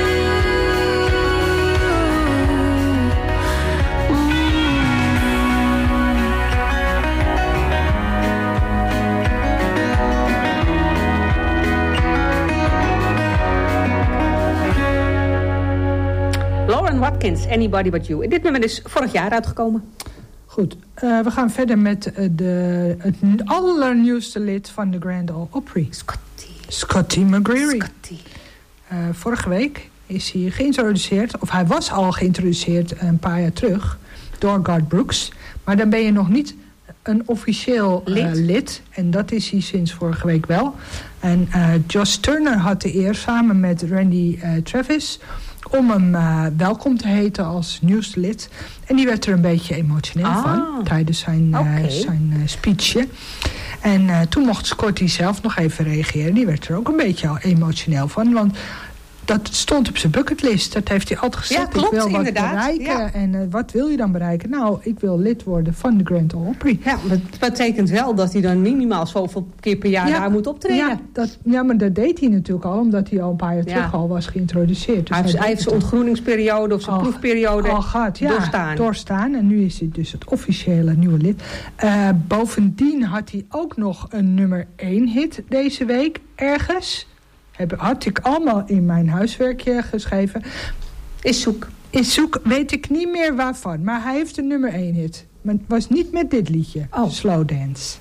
[SPEAKER 7] Lauren Watkins, Anybody But You. Dit nummer is vorig jaar uitgekomen.
[SPEAKER 6] Goed, uh, we gaan verder met uh, de, het allernieuwste lid van de Grand Ole Opry.
[SPEAKER 7] Scotty.
[SPEAKER 6] Scotty McCreery.
[SPEAKER 7] Scotty.
[SPEAKER 6] Uh, vorige week is hij geïntroduceerd, of hij was al geïntroduceerd een paar jaar terug, door Garth Brooks. Maar dan ben je nog niet een officieel uh, lid. lid. En dat is hij sinds vorige week wel. En uh, Josh Turner had de eer samen met Randy uh, Travis om hem uh, welkom te heten als nieuwste lid. En die werd er een beetje emotioneel ah. van tijdens zijn, uh, okay. zijn uh, speechje. En uh, toen mocht Scotty zelf nog even reageren. Die werd er ook een beetje al emotioneel van. Want dat stond op zijn bucketlist. Dat heeft hij altijd gezegd.
[SPEAKER 7] Ja, klopt,
[SPEAKER 6] ik wil wat
[SPEAKER 7] inderdaad.
[SPEAKER 6] bereiken.
[SPEAKER 7] Ja.
[SPEAKER 6] En uh, wat wil je dan bereiken? Nou, ik wil lid worden van de Grand Ole Opry.
[SPEAKER 7] Ja, dat betekent wel dat hij dan minimaal zoveel keer per jaar ja, daar moet optreden.
[SPEAKER 6] Ja, dat, ja, maar dat deed hij natuurlijk al. Omdat hij al een paar jaar ja. terug al was geïntroduceerd. Dus
[SPEAKER 7] hij, hij, hij heeft zijn ontgroeningsperiode of zijn al, proefperiode
[SPEAKER 6] al gehad, ja,
[SPEAKER 7] doorstaan.
[SPEAKER 6] doorstaan. En nu is hij dus het officiële nieuwe lid. Uh, bovendien had hij ook nog een nummer één hit deze week. Ergens. Heb, had ik allemaal in mijn huiswerkje geschreven.
[SPEAKER 7] Is zoek.
[SPEAKER 6] Is zoek, weet ik niet meer waarvan. Maar hij heeft een nummer één hit. Maar het was niet met dit liedje. Oh. Slow Dance.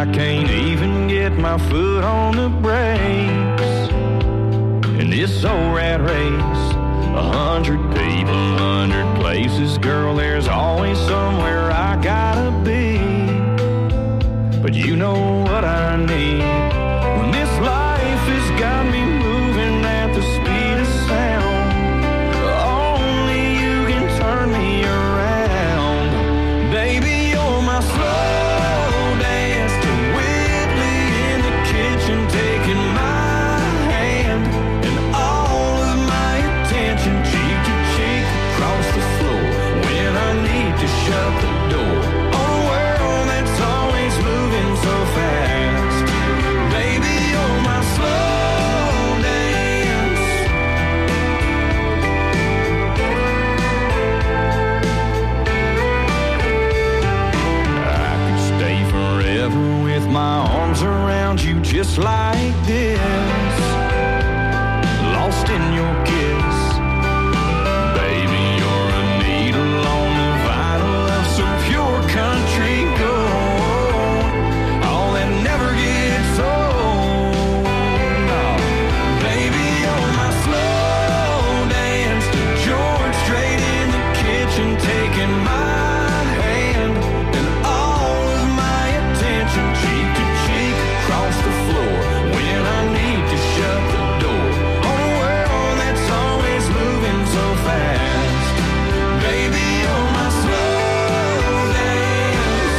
[SPEAKER 13] I can't even get my foot on the brakes. In this old rat race, a hundred people, a hundred places, girl, there's always somewhere I gotta be. But you know what I need. When this life has got me moving at the speed of sound, only you can turn me around. Baby, you're my slow dance to Whitley in the kitchen, taking my hand and all of my attention, cheek to cheek across the floor when I need to shut the door. Oh, a world that's always moving so fast. Baby, you're my slow dance. I could stay forever with my arms around you just like this, lost in your kiss. Baby, you're a needle on the vinyl of some pure country gold, all that never gets old. No. Baby, you're my slow dance to George Strait in the kitchen, taking my hand and all of my attention, cheek to cheek across the floor when I need to shut the door. On a world that's always moving so fast. Baby, you're my slow dance.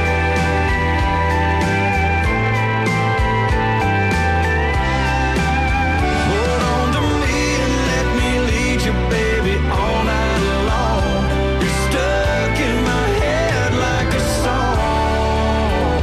[SPEAKER 13] Hold on to me and let me lead you, baby, all night long. You're stuck in my head like a song.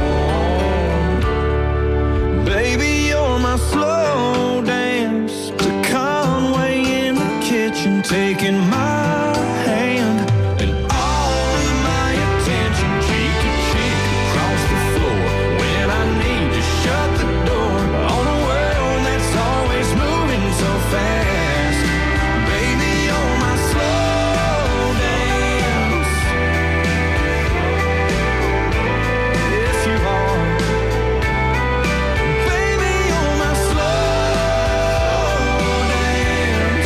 [SPEAKER 13] Baby, you're my slow dance to Conway in the kitchen, taking my hand and all of my attention, cheek to cheek across the floor when I need to shut the door. On a world that's always moving so fast. Baby, you're my slow dance. Yes, you are. Baby, you're my slow dance.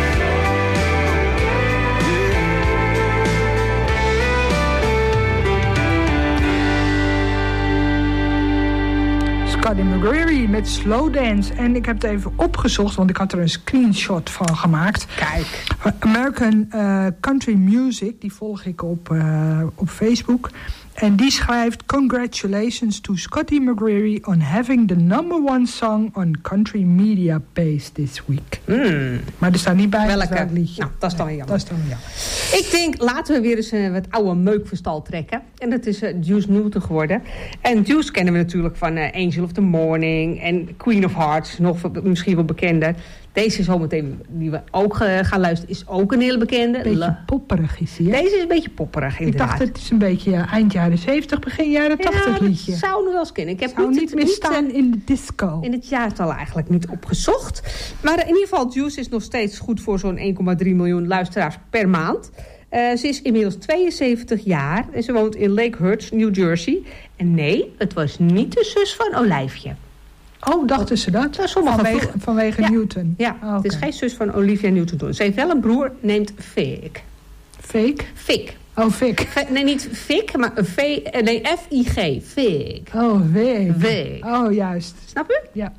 [SPEAKER 6] Scotty McCreery met Slow Dance. En ik heb het even opgezocht, want ik had er een screenshot van gemaakt.
[SPEAKER 7] Kijk.
[SPEAKER 6] American uh, Country Music, die volg ik op, uh, op Facebook. En die schrijft: Congratulations to Scotty McCreery on having the number one song on country media base this week.
[SPEAKER 7] Mm.
[SPEAKER 6] Maar er staat niet bij
[SPEAKER 7] Welke?
[SPEAKER 6] welk liedje.
[SPEAKER 7] Nou, dat is dan weer jammer.
[SPEAKER 6] Dat is dan weer jammer.
[SPEAKER 7] Ik denk, laten we weer eens uh, wat oude meuk van stal trekken. En dat is uh, Juice Newton geworden. En Juice kennen we natuurlijk van uh, Angel of the Morning en Queen of Hearts. Nog misschien wel bekender. Deze zometeen, die we ook uh, gaan luisteren, is ook een hele bekende.
[SPEAKER 6] Beetje
[SPEAKER 7] La-
[SPEAKER 6] popperig is hij, hè?
[SPEAKER 7] Deze is een beetje popperig, inderdaad.
[SPEAKER 6] Ik dacht, het is een beetje uh, eind jaren zeventig, begin jaren tachtig
[SPEAKER 7] ja,
[SPEAKER 6] liedje.
[SPEAKER 7] dat zou nog wel eens kunnen. Ik heb
[SPEAKER 6] zou
[SPEAKER 7] niet,
[SPEAKER 6] niet meer
[SPEAKER 7] niet,
[SPEAKER 6] staan in de disco.
[SPEAKER 7] In het jaartal eigenlijk niet opgezocht. Maar in ieder geval, Juice is nog steeds goed voor zo'n één komma drie miljoen luisteraars per maand. Uh, ze is inmiddels tweeënzeventig jaar en ze woont in Lakehurst, New Jersey. En nee, het was niet de zus van Olijfje.
[SPEAKER 6] Oh, dachten ze dat?
[SPEAKER 7] Ja, sommige
[SPEAKER 6] vanwege
[SPEAKER 7] vro-
[SPEAKER 6] vanwege
[SPEAKER 7] ja.
[SPEAKER 6] Newton?
[SPEAKER 7] Ja,
[SPEAKER 6] oh, okay.
[SPEAKER 7] Het is geen zus van Olivia Newton-John. Ze heeft wel een broer, neemt Vic.
[SPEAKER 6] Fake?
[SPEAKER 7] Vic.
[SPEAKER 6] Oh, Vic.
[SPEAKER 7] V- nee, niet Vic, maar V, nee, F I G. Vic.
[SPEAKER 6] Oh, Vic.
[SPEAKER 7] Vic.
[SPEAKER 6] Oh, juist.
[SPEAKER 7] Snap u?
[SPEAKER 6] Ja.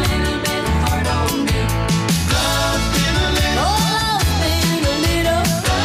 [SPEAKER 8] Oh, been a little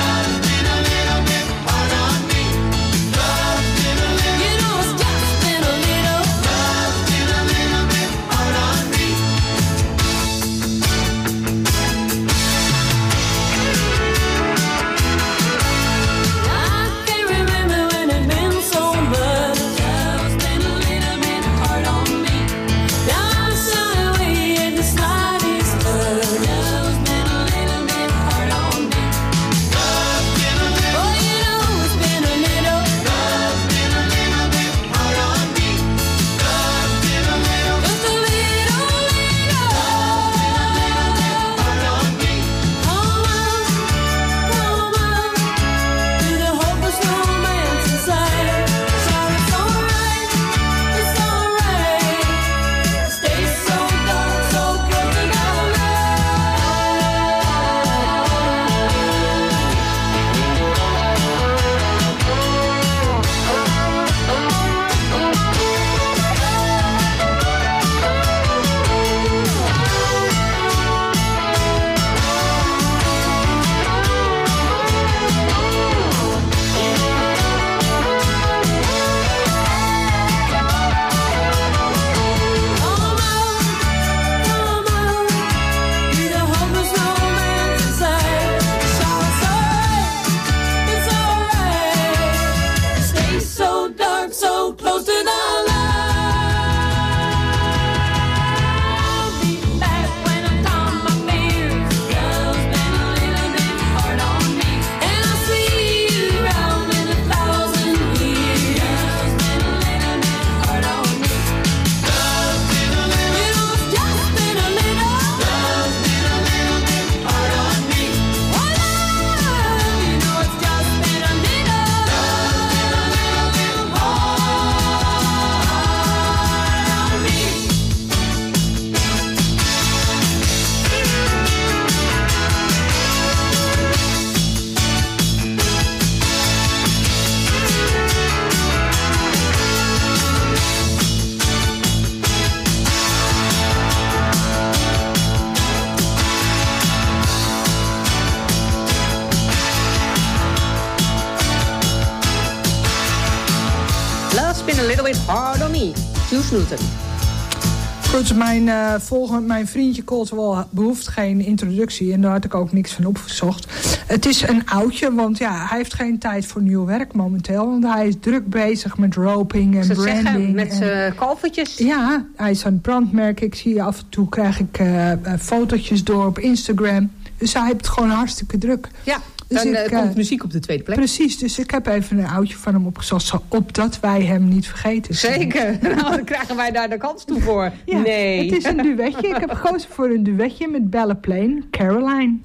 [SPEAKER 7] Hughes Newton.
[SPEAKER 6] Goed, mijn, uh, volgende, mijn vriendje Coldwell behoeft geen introductie. En daar had ik ook niks van opgezocht. Het is een oudje, want ja, hij heeft geen tijd voor nieuw werk momenteel. Want hij is druk bezig met roping en branding.
[SPEAKER 7] Zeggen, met
[SPEAKER 6] en,
[SPEAKER 7] zijn kalvertjes.
[SPEAKER 6] Ja, hij is aan het brandmerken. Ik zie af en toe krijg ik uh, uh, fotootjes door op Instagram. Dus hij heeft het gewoon hartstikke druk.
[SPEAKER 7] Ja.
[SPEAKER 6] Dus
[SPEAKER 7] Dan
[SPEAKER 6] ik,
[SPEAKER 7] uh, komt
[SPEAKER 6] uh,
[SPEAKER 7] muziek op de tweede plek.
[SPEAKER 6] Precies, dus ik heb even een oudje van hem opgezocht. Opdat wij hem niet vergeten.
[SPEAKER 7] Zeker, nou, dan krijgen wij daar de kans toe voor.
[SPEAKER 6] Ja,
[SPEAKER 7] nee.
[SPEAKER 6] Het is een duetje. Ik heb gekozen voor een duetje met Bella Plain, Caroline.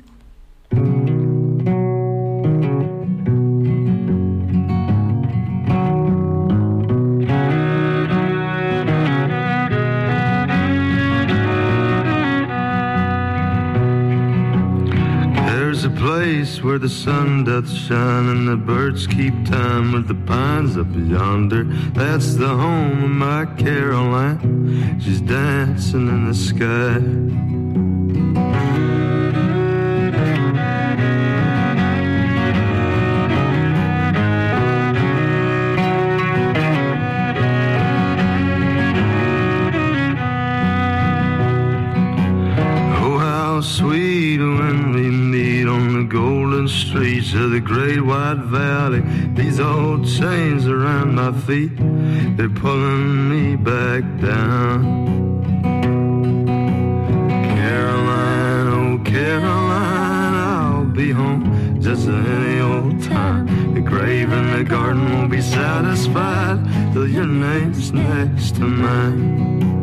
[SPEAKER 14] There's a place where the sun doth shine and the birds keep time with the pines up yonder. That's the home of my Caroline. She's dancing in the sky. Oh, how sweet when we meet on the golden streets of the great white valley. These old chains around my feet, they're pulling me back down. Caroline, oh Caroline, I'll be home just any old time. The grave in the garden won't be satisfied till your name's next to mine.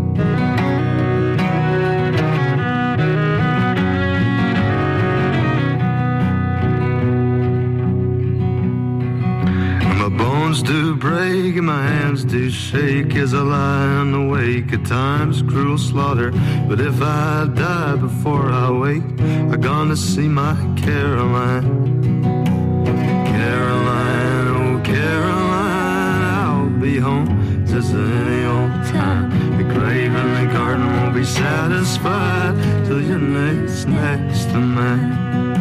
[SPEAKER 14] Do break and my hands do shake as I lie in the wake of time's cruel slaughter. But if I die before I wake, I'm gonna see my Caroline. Caroline, oh Caroline, I'll be home just any old time. The grave in the garden won't be satisfied till your name's next to mine.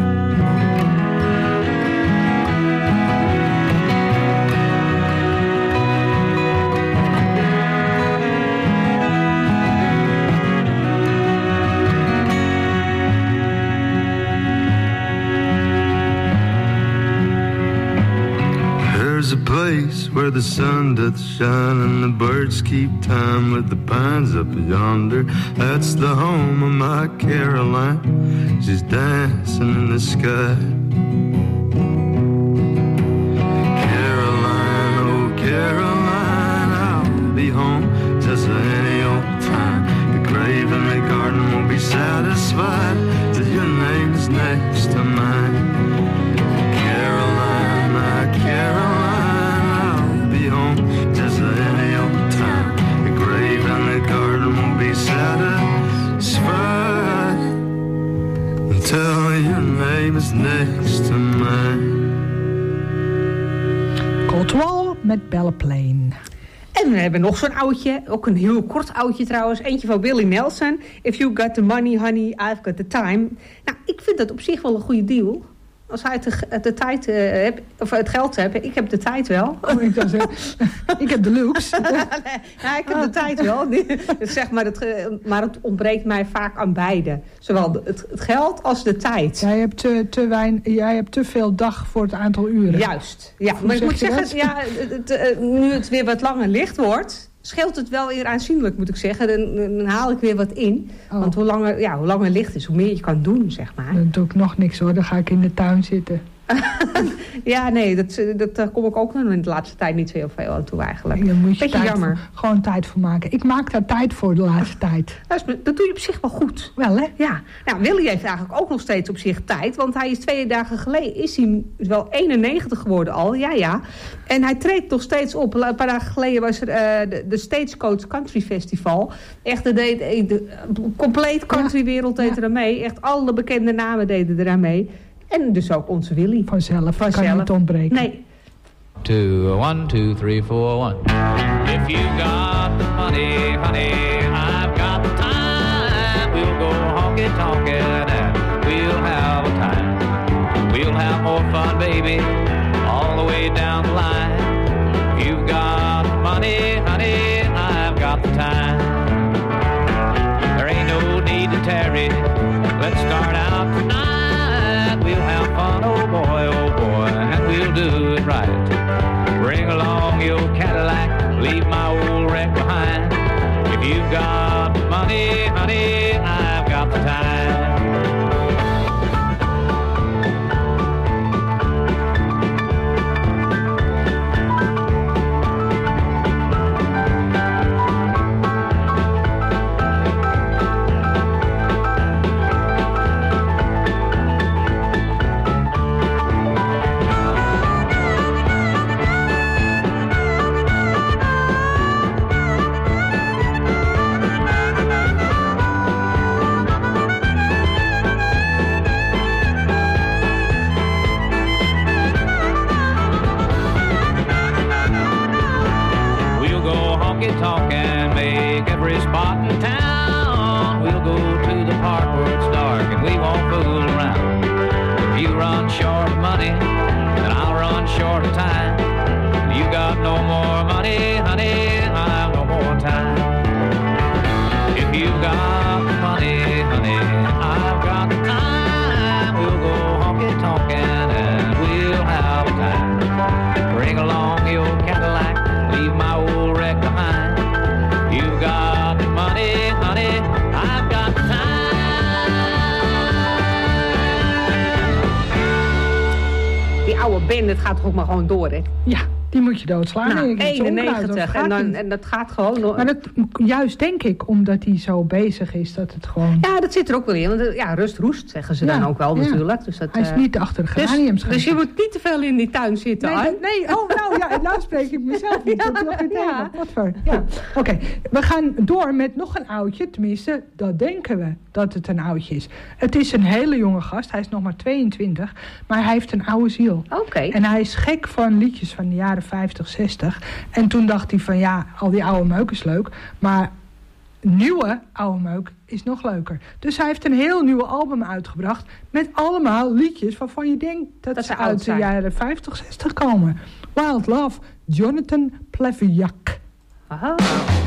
[SPEAKER 14] Where the sun doth shine and the birds keep time with the pines up yonder. That's the home of my Caroline. She's dancing in the sky. Caroline, oh Caroline, I'll be home just any old time. The grave in the garden won't be satisfied till your name's next to mine. Caroline, my Caroline, satisfied until your name is next to mine.
[SPEAKER 6] Coldwell met Bella Plain.
[SPEAKER 7] En we hebben nog zo'n oudje, ook een heel kort oudje trouwens. Eentje van Willie Nelson. If you got the money, honey, I've got the time. Nou, ik vind dat op zich wel een goede deal. Als hij de, de tijd uh, hebt, of het geld hebt, ik heb de tijd wel.
[SPEAKER 6] Oh, ik, dan zeg, ik heb de looks.
[SPEAKER 7] nee, ja, ik heb de tijd wel. zeg maar, het, maar het ontbreekt mij vaak aan beide. Zowel het, het geld als de tijd.
[SPEAKER 6] Jij hebt te, te, wijn, jij hebt te veel dag voor het aantal uren.
[SPEAKER 7] Juist. Ja, maar ik moet zeggen, ja, het, het, nu het weer wat langer licht wordt, scheelt het wel weer aanzienlijk, moet ik zeggen. Dan, dan haal ik weer wat in. Oh. Want hoe langer, ja, hoe langer licht is, hoe meer je kan doen, zeg maar.
[SPEAKER 6] Dan doe ik nog niks hoor, dan ga ik in de tuin zitten.
[SPEAKER 7] ja, nee, dat, dat, daar kom ik ook nog in de laatste tijd niet zo heel veel aan toe eigenlijk.
[SPEAKER 6] Daar moet je
[SPEAKER 7] Beetje jammer.
[SPEAKER 6] Voor, gewoon tijd voor maken. Ik maak daar tijd voor de laatste tijd.
[SPEAKER 7] Dat, is, dat doe je op zich wel goed.
[SPEAKER 6] Wel, hè?
[SPEAKER 7] Ja. Nou, Willy heeft eigenlijk ook nog steeds op zich tijd. Want hij is twee dagen geleden, is hij wel eenennegentig geworden al. Ja, ja. En hij treedt nog steeds op. Een paar dagen geleden was er uh, de, de Stagecoach Country Festival. Echt, de, de, de compleet countrywereld deed ja. er aan mee. Echt alle bekende namen deden er aan mee. En dus ook onze Willy.
[SPEAKER 6] Vanzelf, Vanzelf. Kan niet ontbreken.
[SPEAKER 7] Nee.
[SPEAKER 15] Two, one, two, three, four, one. If you got the money, honey, I've got the time. We'll go honky-tonkin' and we'll have a time. We'll have more fun, baby, all the way down the line. If you've got money, honey, I've got the time. in town. We'll go to the park where it's dark and we won't fool around. If you run short of money, then I'll run short of time. You got no more money, honey, I've no more time. If you got the money, honey, I've got the time. We'll go honky-tonkin' and we'll have a time. Bring along your Cadillac, leave my old wreck behind. You've got the money, honey, I've got the time.
[SPEAKER 7] Die oude band, het gaat toch ook maar gewoon door, hè?
[SPEAKER 6] Ja, die moet je doodslaan.
[SPEAKER 7] Nou,
[SPEAKER 6] denk ik.
[SPEAKER 7] eenennegentig. En, dan, en dat gaat gewoon door.
[SPEAKER 6] Maar dat, juist denk ik, omdat hij zo bezig is, dat het gewoon...
[SPEAKER 7] Ja, dat zit er ook wel in. Want ja, rust roest, zeggen ze ja, dan ook wel ja. natuurlijk. Dus dat,
[SPEAKER 6] hij is uh, niet achter de geraniums
[SPEAKER 7] dus, dus je moet niet te veel in die tuin zitten.
[SPEAKER 6] Nee, dat, nee. Oh, nou ja, en nou spreek ik mezelf niet. Dat nog ja. Wat voor? Ja. Oké, okay. We gaan door met nog een oudje. Tenminste, dat denken we dat het een oudje is. Het is een hele jonge gast. Hij is nog maar tweeëntwintig. Maar hij heeft een oude ziel.
[SPEAKER 7] Oké. Okay.
[SPEAKER 6] En hij is gek van liedjes van de jaren vijftig, zestig. En toen dacht hij van ja, al die oude meuk is leuk. Maar nieuwe oude meuk is nog leuker. Dus hij heeft een heel nieuw album uitgebracht. Met allemaal liedjes waarvan je denkt dat, dat ze uit zijn. De jaren vijftig, zestig komen. Wild Love, Jonathan Plevejak.
[SPEAKER 7] Aha.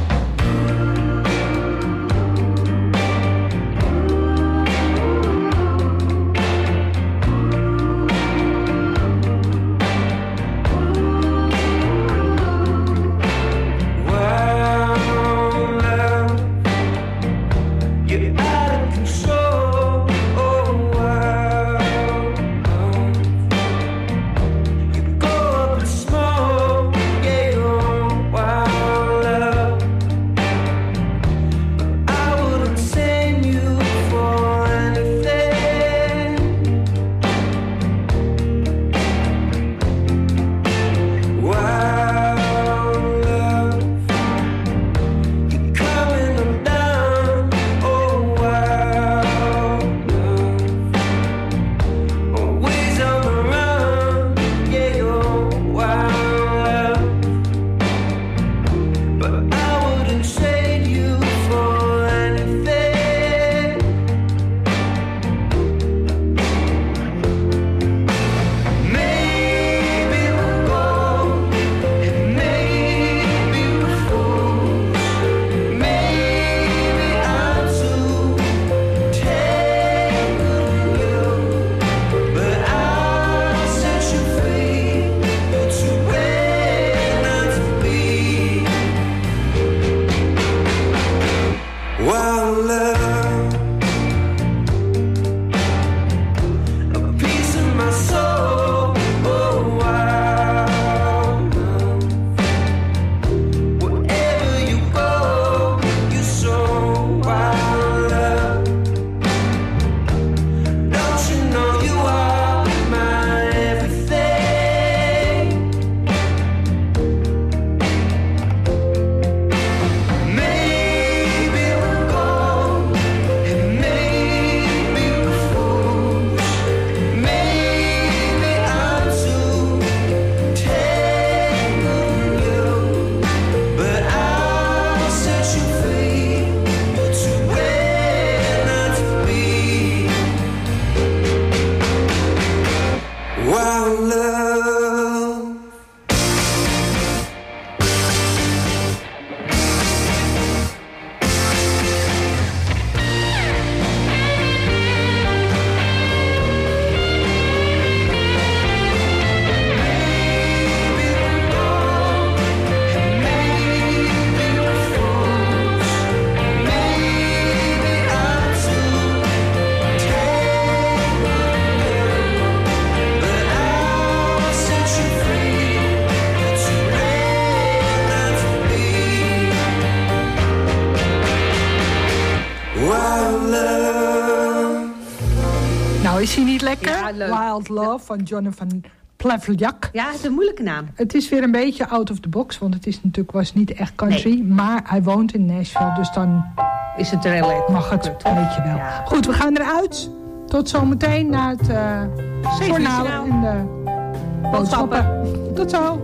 [SPEAKER 6] Is hij niet lekker?
[SPEAKER 7] Ja, leuk.
[SPEAKER 6] Wild Love ja. van Jonathan Plevejak.
[SPEAKER 7] Ja, het is een moeilijke naam.
[SPEAKER 6] Het is weer een beetje out of the box, want het is natuurlijk, was niet echt country. Nee. Maar hij woont in Nashville, dus dan
[SPEAKER 7] is het er heel leuk.
[SPEAKER 6] Mag het, weet je wel. Ja. Goed, we gaan eruit. Tot zometeen naar het uh, journaal en de boodschappen. Tot zo.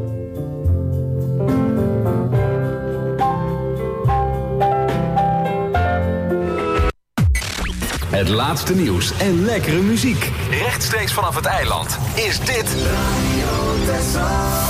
[SPEAKER 2] Het laatste nieuws en lekkere muziek. Rechtstreeks vanaf het eiland is dit Radio Texel.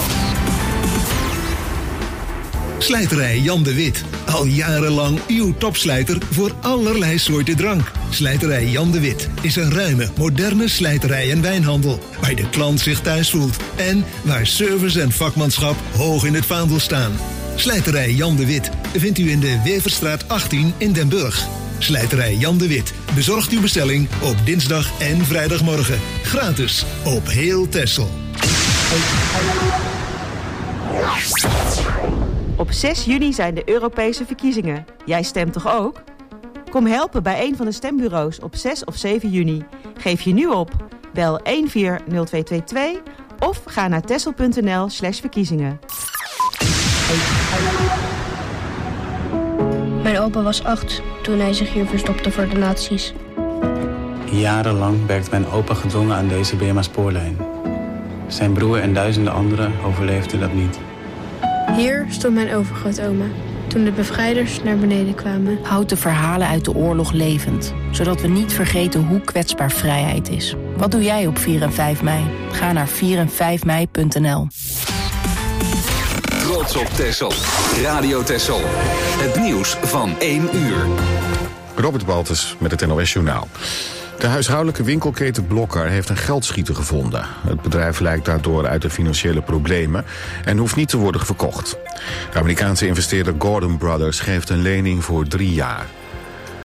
[SPEAKER 16] Slijterij Jan de Wit. Al jarenlang uw topslijter voor allerlei soorten drank. Slijterij Jan de Wit is een ruime, moderne slijterij en wijnhandel. Waar de klant zich thuis voelt. En waar service en vakmanschap hoog in het vaandel staan. Slijterij Jan de Wit vindt u in de Weverstraat achttien in Den Burg. Slijterij Jan de Wit bezorgt uw bestelling op dinsdag en vrijdagmorgen. Gratis op heel Texel.
[SPEAKER 17] Op zes juni zijn de Europese verkiezingen. Jij stemt toch ook? Kom helpen bij een van de stembureaus op zes of zeven juni. Geef je nu op. Bel een vier nul twee twee twee of ga naar texel.nl slash verkiezingen.
[SPEAKER 18] Mijn opa was acht toen hij zich hier verstopte voor de nazi's.
[SPEAKER 19] Jarenlang werkte mijn opa gedwongen aan deze B M A-spoorlijn. Zijn broer en duizenden anderen overleefden dat niet.
[SPEAKER 18] Hier stond mijn overgrootoma toen de bevrijders naar beneden kwamen.
[SPEAKER 20] Houd de verhalen uit de oorlog levend, zodat we niet vergeten hoe kwetsbaar vrijheid is. Wat doe jij op vier en vijf mei? Ga naar vier en vijf mei punt n l.
[SPEAKER 2] Trots op Texel. Radio Texel. Het nieuws van één uur.
[SPEAKER 1] Robert Baltus met het N O S Journaal. De huishoudelijke winkelketen Blokker heeft een geldschieter gevonden. Het bedrijf lijkt daardoor uit de financiële problemen en hoeft niet te worden verkocht. De Amerikaanse investeerder Gordon Brothers geeft een lening voor drie jaar.